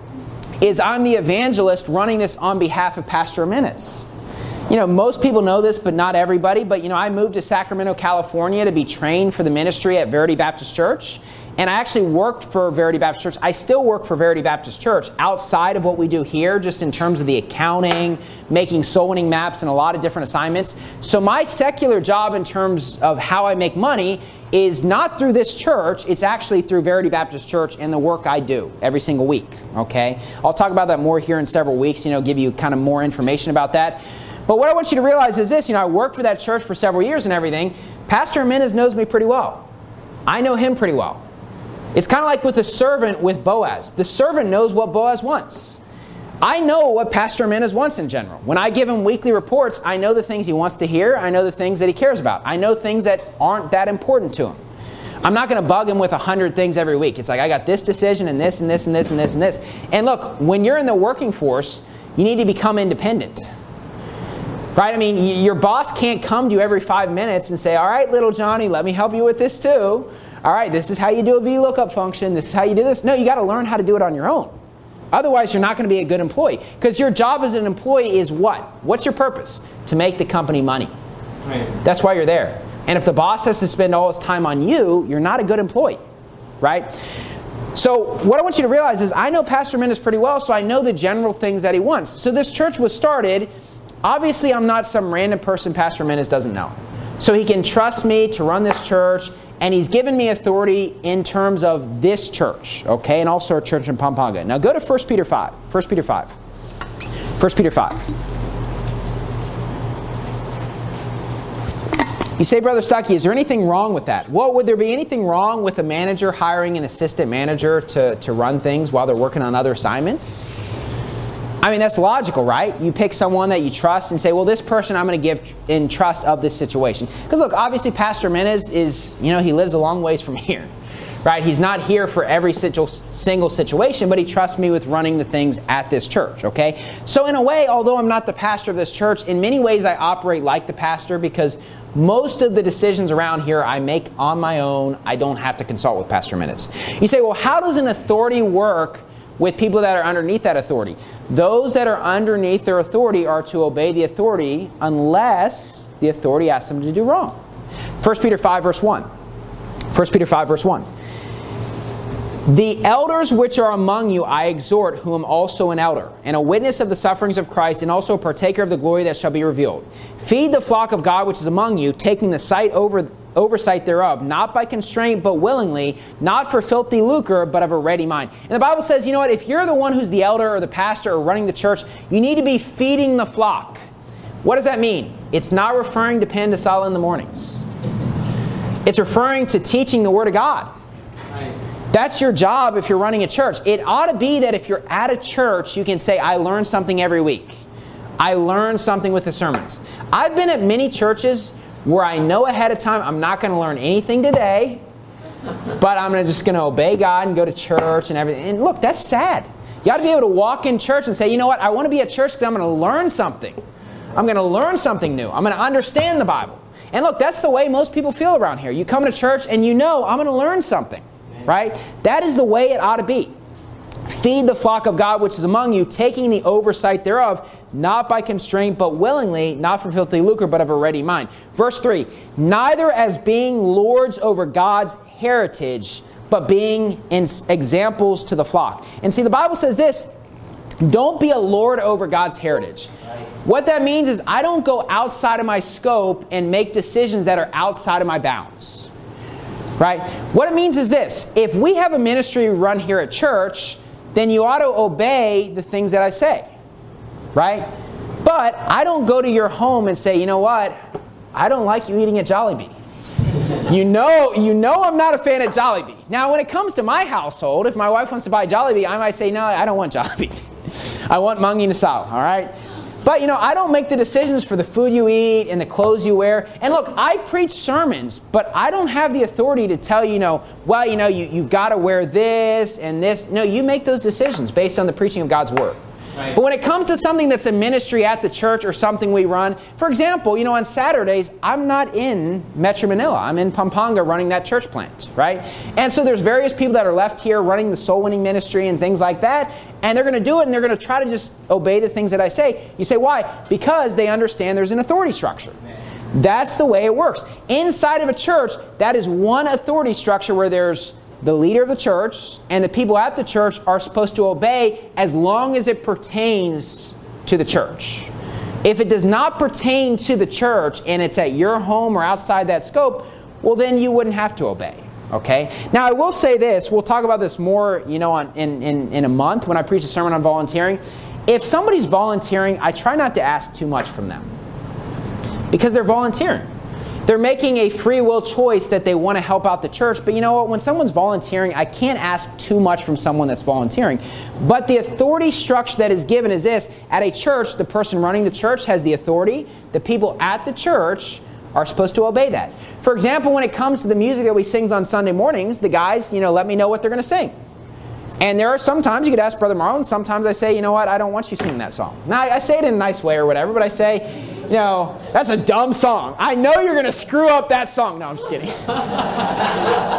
is I'm the evangelist running this on behalf of Pastor Jimenez. You know, most people know this, but not everybody. But, you know, I moved to Sacramento, California to be trained for the ministry at Verity Baptist Church. And I actually worked for Verity Baptist Church. I still work for Verity Baptist Church outside of what we do here, just in terms of the accounting, making soul winning maps, and a lot of different assignments. So my secular job in terms of how I make money is not through this church. It's actually through Verity Baptist Church and the work I do every single week. Okay? I'll talk about that more here in several weeks, you know, give you kind of more information about that. But what I want you to realize is this, you know, I worked for that church for several years and everything. Pastor Jimenez knows me pretty well. I know him pretty well. It's kind of like with a servant with Boaz. The servant knows what Boaz wants. I know what Pastor Jimenez wants in general. When I give him weekly reports, I know the things he wants to hear. I know the things that he cares about. I know things that aren't that important to him. I'm not going to bug him with a hundred things every week. It's like, I got this decision and this and this and this and this and this. And look, when you're in the working force, you need to become independent. Right? I mean, your boss can't come to you every five minutes and say, all right, little Johnny, let me help you with this too. All right, this is how you do a VLOOKUP function. This is how you do this. No, you got to learn how to do it on your own. Otherwise, you're not going to be a good employee. Because your job as an employee is what? What's your purpose? To make the company money. Right. That's why you're there. And if the boss has to spend all his time on you, you're not a good employee, right? So what I want you to realize is I know Pastor Menace pretty well, so I know the general things that he wants. So this church was started. Obviously, I'm not some random person Pastor Menace doesn't know. So he can trust me to run this church, and he's given me authority in terms of this church, okay, and also our church in Pampanga. Now go to First Peter five. First Peter five. First Peter five. You say, Brother Stuckey, is there anything wrong with that? Well, would there be anything wrong with a manager hiring an assistant manager to, to run things while they're working on other assignments? I mean, that's logical, right? You pick someone that you trust and say, well, this person I'm going to give in trust of this situation. Because look, obviously Pastor Menace is, you know, he lives a long ways from here, right? He's not here for every situ- single situation, but he trusts me with running the things at this church, okay? So in a way, although I'm not the pastor of this church, in many ways I operate like the pastor because most of the decisions around here I make on my own. I don't have to consult with Pastor Menace. You say, well, how does an authority work with people that are underneath that authority? Those that are underneath their authority are to obey the authority unless the authority asks them to do wrong. First Peter five, verse one. First Peter five, verse one. The elders which are among you I exhort, who am also an elder, and a witness of the sufferings of Christ, and also a partaker of the glory that shall be revealed. Feed the flock of God which is among you, taking the sight over, oversight thereof, not by constraint, but willingly, not for filthy lucre, but of a ready mind. And the Bible says, you know what, if you're the one who's the elder or the pastor or running the church, you need to be feeding the flock. What does that mean? It's not referring to Pan de Sal in the mornings. It's referring to teaching the Word of God. That's your job if you're running a church. It ought to be that if you're at a church, you can say, I learned something every week. I learned something with the sermons. I've been at many churches where I know ahead of time I'm not going to learn anything today, but I'm just going to obey God and go to church and everything. And look, that's sad. You ought to be able to walk in church and say, you know what, I want to be at church because I'm going to learn something. I'm going to learn something new. I'm going to understand the Bible. And look, that's the way most people feel around here. You come to church and you know, I'm going to learn something. Right? That is the way it ought to be. Feed the flock of God which is among you, taking the oversight thereof, not by constraint, but willingly, not for filthy lucre, but of a ready mind. Verse three, neither as being lords over God's heritage, but being in examples to the flock. And see, the Bible says this, don't be a lord over God's heritage. What that means is I don't go outside of my scope and make decisions that are outside of my bounds. Right? What it means is this. If we have a ministry run here at church, then you ought to obey the things that I say. Right? But I don't go to your home and say, you know what? I don't like you eating at Jollibee. You know, you know I'm not a fan of Jollibee. Now, when it comes to my household, if my wife wants to buy Jollibee, I might say, no, I don't want Jollibee. I want Mangi Nasal, all right? But, you know, I don't make the decisions for the food you eat and the clothes you wear. And look, I preach sermons, but I don't have the authority to tell you, you know, well, you know, you, you've got to wear this and this. No, you make those decisions based on the preaching of God's Word. Right. But when it comes to something that's a ministry at the church or something we run, for example, you know, on Saturdays, I'm not in Metro Manila. I'm in Pampanga running that church plant, right? And so there's various people that are left here running the soul winning ministry and things like that, and they're going to do it, and they're going to try to just obey the things that I say. You say, why? Because they understand there's an authority structure. That's the way it works. Inside of a church, that is one authority structure where there's the leader of the church and the people at the church are supposed to obey as long as it pertains to the church. If it does not pertain to the church and it's at your home or outside that scope, well, then you wouldn't have to obey. Okay? Now, I will say this. We'll talk about this more, you know, on, in, in, in a month when I preach a sermon on volunteering. If somebody's volunteering, I try not to ask too much from them because they're volunteering. They're making a free will choice that they want to help out the church. But you know what? When someone's volunteering, I can't ask too much from someone that's volunteering. But the authority structure that is given is this. At a church, the person running the church has the authority. The people at the church are supposed to obey that. For example, when it comes to the music that we sing on Sunday mornings, the guys, you know, let me know what they're going to sing. And there are sometimes you could ask Brother Marlon. Sometimes I say, you know what? I don't want you singing that song. Now, I say it in a nice way or whatever, but I say, you know, that's a dumb song. I know you're going to screw up that song. No, I'm just kidding.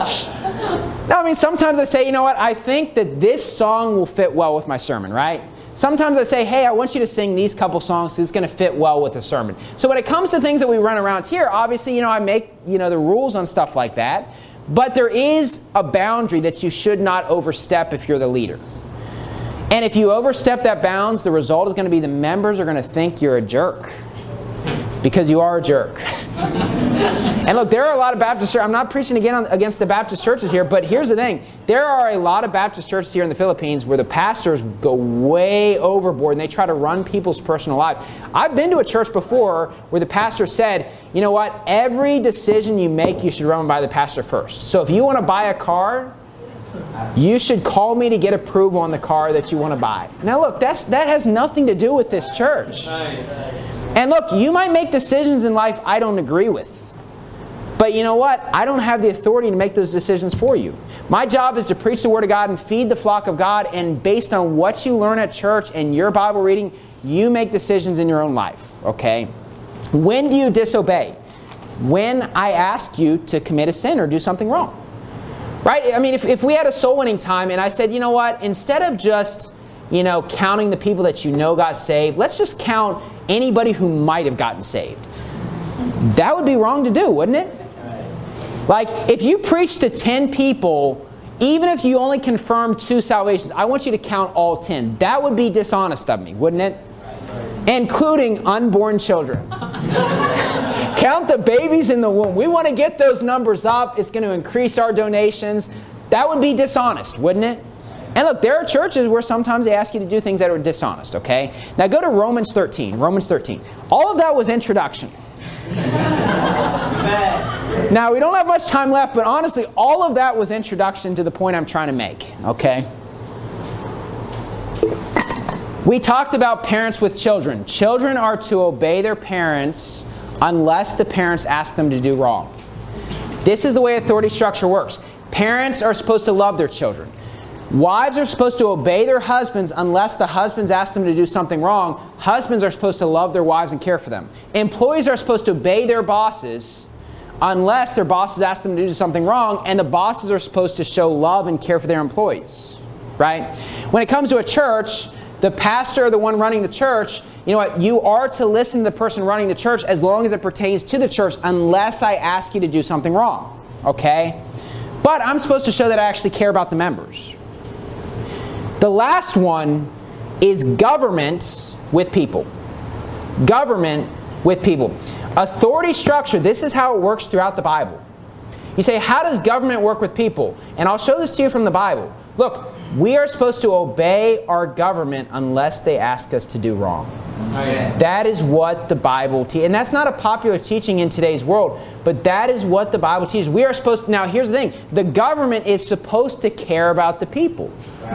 No, I mean, sometimes I say, you know what? I think that this song will fit well with my sermon, right? Sometimes I say, hey, I want you to sing these couple songs. It's going to fit well with the sermon. So when it comes to things that we run around here, obviously, you know, I make, you know, the rules on stuff like that. But there is a boundary that you should not overstep if you're the leader. And if you overstep that bounds, the result is going to be the members are going to think you're a jerk. Because you are a jerk. And look, there are a lot of Baptist churches. I'm not preaching again on, against the Baptist churches here, but here's the thing. There are a lot of Baptist churches here in the Philippines where the pastors go way overboard and they try to run people's personal lives. I've been to a church before where the pastor said, you know what, every decision you make, you should run by the pastor first. So if you want to buy a car, you should call me to get approval on the car that you want to buy. Now look, that's, that has nothing to do with this church. And look, you might make decisions in life I don't agree with. But you know what? I don't have the authority to make those decisions for you. My job is to preach the Word of God and feed the flock of God. And based on what you learn at church and your Bible reading, you make decisions in your own life. Okay? When do you disobey? When I ask you to commit a sin or do something wrong. Right? I mean, if, if we had a soul winning time and I said, you know what? Instead of just, you know, counting the people that you know got saved, let's just count anybody who might have gotten saved. That would be wrong to do, wouldn't it? Like, if you preach to ten people, even if you only confirm two salvations, I want you to count all ten. That would be dishonest of me, wouldn't it? Including unborn children. Count the babies in the womb. We want to get those numbers up. It's going to increase our donations. That would be dishonest, wouldn't it? And look, there are churches where sometimes they ask you to do things that are dishonest, okay? Now go to Romans thirteen. Romans thirteen. All of that was introduction. Now, we don't have much time left, but honestly, all of that was introduction to the point I'm trying to make, okay? We talked about parents with children. Children are to obey their parents unless the parents ask them to do wrong. This is the way authority structure works. Parents are supposed to love their children. Wives are supposed to obey their husbands unless the husbands ask them to do something wrong. Husbands are supposed to love their wives and care for them. Employees are supposed to obey their bosses unless their bosses ask them to do something wrong. And the bosses are supposed to show love and care for their employees. Right? When it comes to a church, the pastor or the one running the church, you know what? You are to listen to the person running the church as long as it pertains to the church unless I ask you to do something wrong. Okay? But I'm supposed to show that I actually care about the members. The last one is government with people. Government with people. Authority structure, this is how it works throughout the Bible. You say, how does government work with people? And I'll show this to you from the Bible. Look, we are supposed to obey our government unless they ask us to do wrong. Oh, yeah. That is what the Bible teaches. And that's not a popular teaching in today's world, but that is what the Bible teaches. We are supposed to, now here's the thing, the government is supposed to care about the people.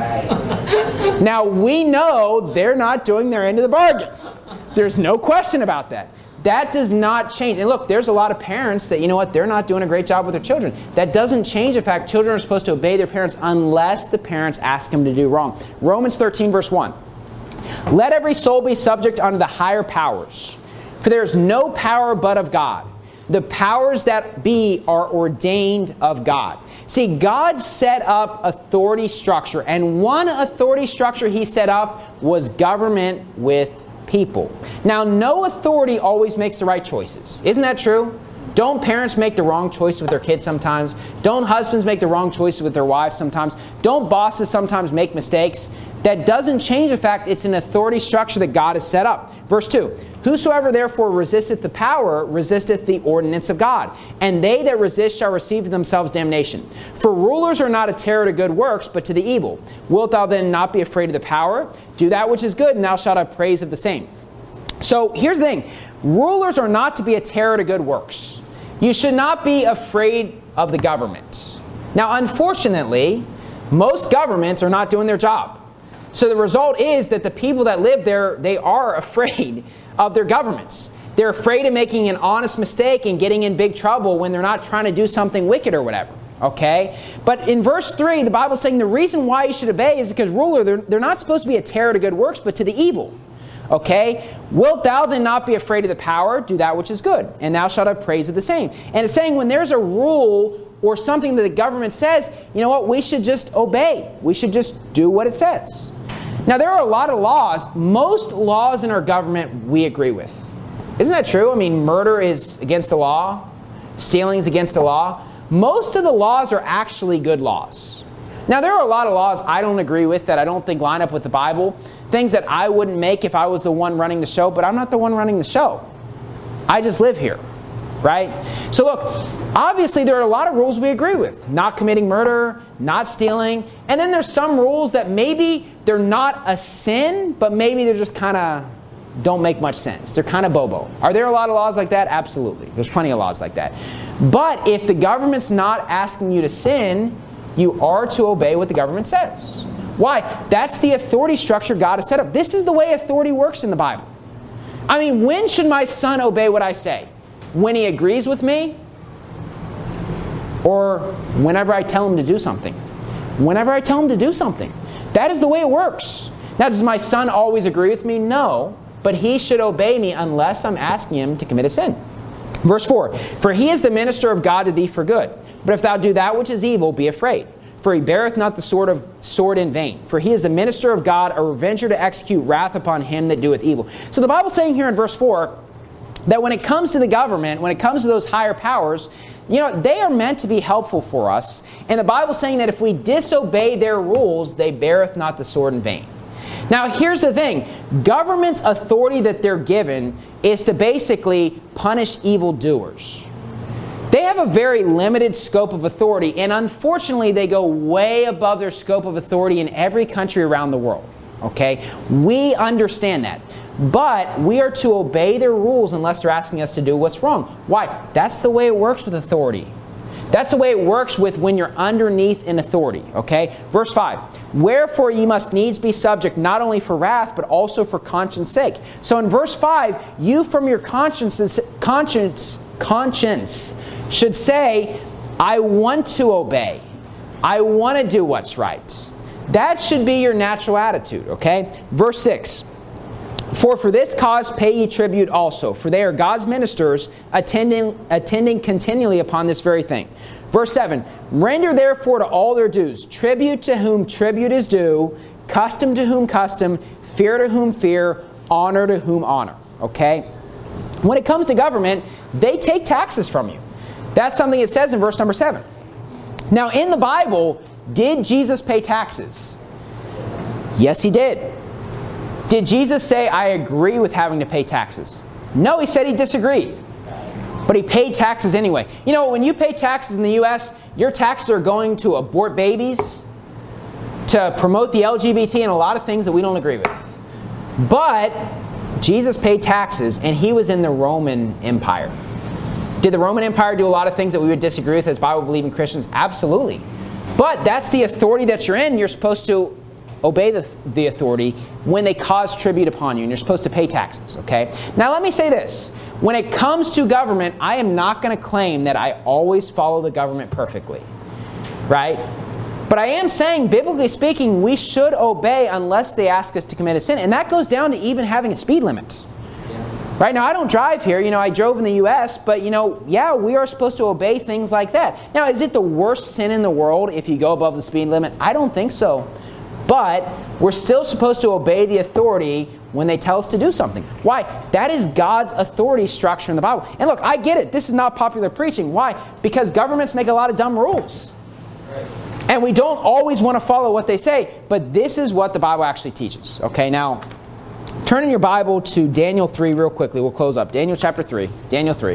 Right. Now we know they're not doing their end of the bargain. There's no question about that. That does not change. And look, there's a lot of parents that, you know what, they're not doing a great job with their children. That doesn't change the fact children are supposed to obey their parents unless the parents ask them to do wrong. Romans thirteen verse one. Let every soul be subject unto the higher powers, for there is no power but of God. The powers that be are ordained of God. See, God set up authority structure, and one authority structure He set up was government with people. Now, no authority always makes the right choices. Isn't that true? Don't parents make the wrong choice with their kids sometimes? Don't husbands make the wrong choices with their wives sometimes? Don't bosses sometimes make mistakes? That doesn't change the fact it's an authority structure that God has set up. Verse two, whosoever therefore resisteth the power, resisteth the ordinance of God. And they that resist shall receive to themselves damnation. For rulers are not a terror to good works, but to the evil. Wilt thou then not be afraid of the power? Do that which is good, and thou shalt have praise of the same. So here's the thing. Rulers are not to be a terror to good works. You should not be afraid of the government. Now, unfortunately, most governments are not doing their job. So the result is that the people that live there, they are afraid of their governments. They're afraid of making an honest mistake and getting in big trouble when they're not trying to do something wicked or whatever. Okay? But in verse three, the Bible's saying the reason why you should obey is because ruler, they're, they're not supposed to be a terror to good works, but to the evil. Okay? Wilt thou then not be afraid of the power? Do that which is good, and thou shalt have praise of the same. And it's saying when there's a rule or something that the government says, you know what, we should just obey. We should just do what it says. Now, there are a lot of laws. Most laws in our government we agree with. Isn't that true? I mean, murder is against the law. Stealing is against the law. Most of the laws are actually good laws. Now, there are a lot of laws I don't agree with that I don't think line up with the Bible. Things that I wouldn't make if I was the one running the show, but I'm not the one running the show. I just live here, right? So look, obviously there are a lot of rules we agree with. Not committing murder, not stealing, and then there's some rules that maybe they're not a sin, but maybe they're just kind of don't make much sense. They're kind of bobo. Are there a lot of laws like that? Absolutely. There's plenty of laws like that. But if the government's not asking you to sin, you are to obey what the government says. Why? That's the authority structure God has set up. This is the way authority works in the Bible. I mean, when should my son obey what I say? When he agrees with me? Or whenever I tell him to do something? Whenever I tell him to do something. That is the way it works. Now, does my son always agree with me? No. But he should obey me unless I'm asking him to commit a sin. Verse four, for he is the minister of God to thee for good. But if thou do that which is evil, be afraid. For he beareth not the sword of sword in vain. For he is the minister of God, a revenger to execute wrath upon him that doeth evil. So the Bible's saying here in verse four that when it comes to the government, when it comes to those higher powers, you know, they are meant to be helpful for us. And the Bible's saying that if we disobey their rules, they beareth not the sword in vain. Now, here's the thing. Government's authority that they're given is to basically punish evildoers. They have a very limited scope of authority, and unfortunately, they go way above their scope of authority in every country around the world. Okay? We understand that. But we are to obey their rules unless they're asking us to do what's wrong. Why? That's the way it works with authority. That's the way it works with when you're underneath in authority, okay? Verse five, wherefore ye must needs be subject not only for wrath, but also for conscience sake. So in verse five, you from your conscience, conscience, conscience should say, I want to obey. I want to do what's right. That should be your natural attitude, okay? Verse six, for for this cause pay ye tribute also, for they are God's ministers, attending, attending continually upon this very thing. Verse seven, render therefore to all their dues, tribute to whom tribute is due, custom to whom custom, fear to whom fear, honor to whom honor. Okay? When it comes to government, they take taxes from you. That's something it says in verse number seven. Now in the Bible, did Jesus pay taxes? Yes, he did. Did Jesus say, I agree with having to pay taxes? No, he said he disagreed. But he paid taxes anyway. You know, when you pay taxes in the U S, your taxes are going to abort babies, to promote the L G B T, and a lot of things that we don't agree with. But Jesus paid taxes, and he was in the Roman Empire. Did the Roman Empire do a lot of things that we would disagree with as Bible-believing Christians? Absolutely. But that's the authority that you're in. You're supposed to obey the, the authority when they cause tribute upon you, and you're supposed to pay taxes, okay? Now let me say this. When it comes to government, I am not going to claim that I always follow the government perfectly, right? But I am saying, biblically speaking, we should obey unless they ask us to commit a sin. And that goes down to even having a speed limit. Right now, I don't drive here. You know, I drove in the U S, but, you know, yeah, we are supposed to obey things like that. Now, is it the worst sin in the world if you go above the speed limit? I don't think so. But we're still supposed to obey the authority when they tell us to do something. Why? That is God's authority structure in the Bible. And look, I get it. This is not popular preaching. Why? Because governments make a lot of dumb rules. Right. And we don't always want to follow what they say. But this is what the Bible actually teaches. Okay, now, turn in your Bible to Daniel three real quickly. We'll close up. Daniel chapter three. Daniel three.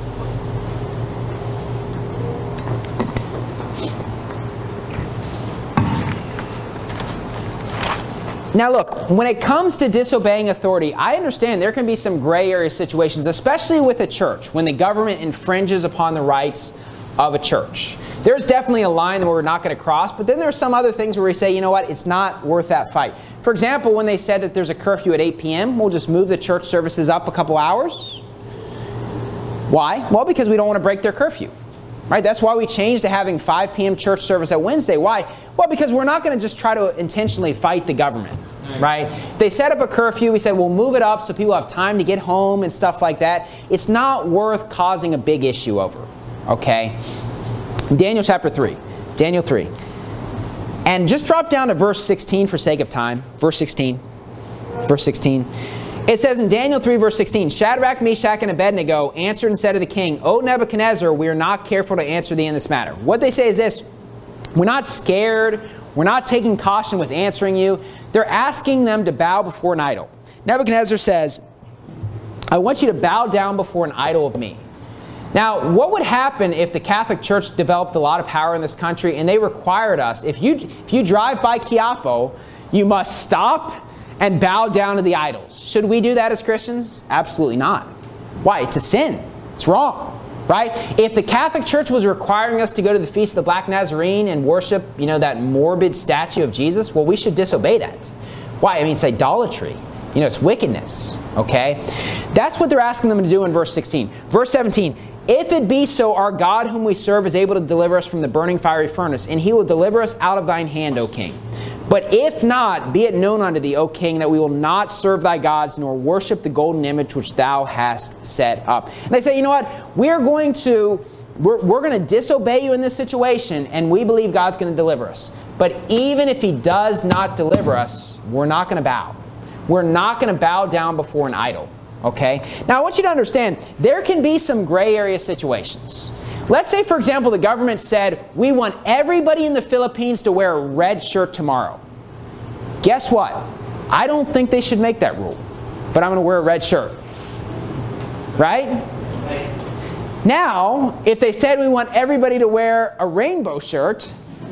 Now look, when it comes to disobeying authority, I understand there can be some gray area situations, especially with a church, when the government infringes upon the rights of a church. There's definitely a line where we're not going to cross, but then there's some other things where we say, you know what, it's not worth that fight. For example, when they said that there's a curfew at eight p.m., we'll just move the church services up a couple hours. Why? Well, because we don't want to break their curfew. Right? That's why we changed to having five p.m. church service at Wednesday. Why? Well, because we're not going to just try to intentionally fight the government. Right? They set up a curfew. We said, we'll move it up so people have time to get home and stuff like that. It's not worth causing a big issue over. Okay? Daniel chapter three. Daniel three. And just drop down to verse sixteen for sake of time. Verse sixteen. Verse sixteen. It says in Daniel three, verse sixteen, Shadrach, Meshach, and Abednego answered and said to the king, O Nebuchadnezzar, we are not careful to answer thee in this matter. What they say is this: we're not scared. We're not taking caution with answering you. They're asking them to bow before an idol. Nebuchadnezzar says, I want you to bow down before an idol of me. Now, what would happen if the Catholic Church developed a lot of power in this country and they required us, if you, if you drive by Quiapo, you must stop and bow down to the idols? Should we do that as Christians? Absolutely not. Why? It's a sin. It's wrong. Right? If the Catholic Church was requiring us to go to the Feast of the Black Nazarene and worship, you know, that morbid statue of Jesus, well, we should disobey that. Why? I mean, it's idolatry. You know, it's wickedness. Okay? That's what they're asking them to do in verse sixteen. Verse seventeen, if it be so, our God whom we serve is able to deliver us from the burning fiery furnace, and he will deliver us out of thine hand, O king. But if not, be it known unto thee, O king, that we will not serve thy gods, nor worship the golden image which thou hast set up. And they say, you know what? We're going to, we're, we're going to disobey you in this situation, and we believe God's going to deliver us. But even if he does not deliver us, we're not going to bow. We're not going to bow down before an idol. Okay? Now, I want you to understand, there can be some gray area situations. Let's say, for example, the government said, we want everybody in the Philippines to wear a red shirt tomorrow. Guess what? I don't think they should make that rule. But I'm going to wear a red shirt. Right? Now, if they said we want everybody to wear a rainbow shirt,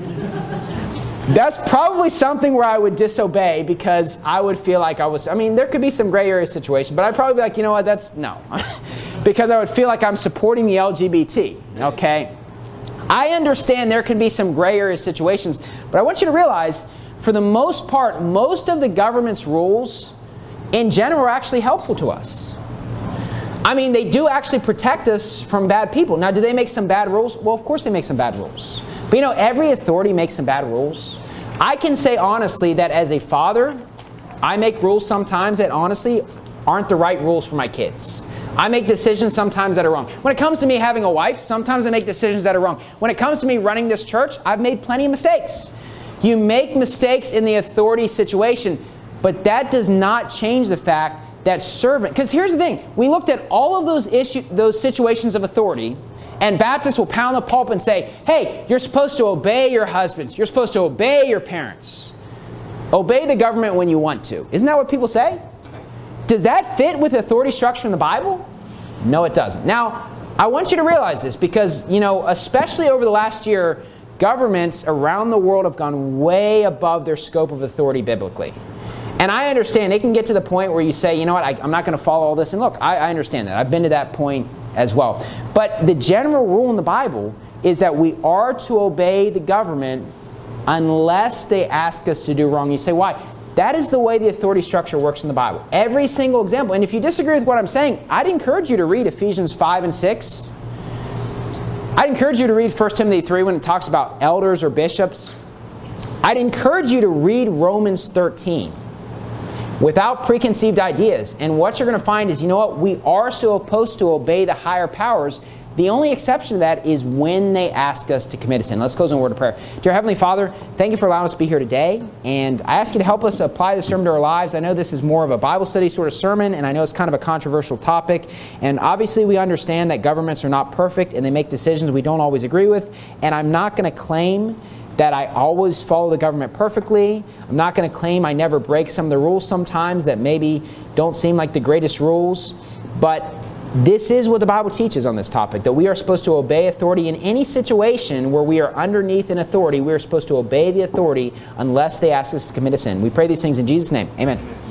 that's probably something where I would disobey, because I would feel like I was, I mean, there could be some gray area situation, but I'd probably be like, you know what, that's, no. Because I would feel like I'm supporting the L G B T, okay? I understand there can be some gray area situations, but I want you to realize, for the most part, most of the government's rules, in general, are actually helpful to us. I mean, they do actually protect us from bad people. Now, do they make some bad rules? Well, of course they make some bad rules. But you know, every authority makes some bad rules. I can say honestly that as a father, I make rules sometimes that honestly aren't the right rules for my kids. I make decisions sometimes that are wrong. When it comes to me having a wife, sometimes I make decisions that are wrong. When it comes to me running this church, I've made plenty of mistakes. You make mistakes in the authority situation, but that does not change the fact that servant, because here's the thing, we looked at all of those issue, those situations of authority, and Baptists will pound the pulpit and say, hey, you're supposed to obey your husbands. You're supposed to obey your parents. Obey the government when you want to. Isn't that what people say? Does that fit with the authority structure in the Bible? No, it doesn't. Now, I want you to realize this because, you know, especially over the last year, governments around the world have gone way above their scope of authority biblically. And I understand it can get to the point where you say, you know what, I, I'm not going to follow all this. And look, I, I understand that. I've been to that point as well. But the general rule in the Bible is that we are to obey the government unless they ask us to do wrong. You say, why? That is the way the authority structure works in the Bible. Every single example. And if you disagree with what I'm saying, I'd encourage you to read Ephesians five and six. I'd encourage you to read First Timothy three when it talks about elders or bishops. I'd encourage you to read Romans thirteen without preconceived ideas. And what you're going to find is, you know what? We are supposed to obey the higher powers. The only exception to that is when they ask us to commit a sin. Let's close in a word of prayer. Dear Heavenly Father, thank you for allowing us to be here today. And I ask you to help us apply the sermon to our lives. I know this is more of a Bible study sort of sermon, and I know it's kind of a controversial topic. And obviously we understand that governments are not perfect and they make decisions we don't always agree with. And I'm not going to claim that I always follow the government perfectly. I'm not going to claim I never break some of the rules sometimes that maybe don't seem like the greatest rules. But this is what the Bible teaches on this topic, that we are supposed to obey authority in any situation where we are underneath an authority. We are supposed to obey the authority unless they ask us to commit a sin. We pray these things in Jesus' name. Amen.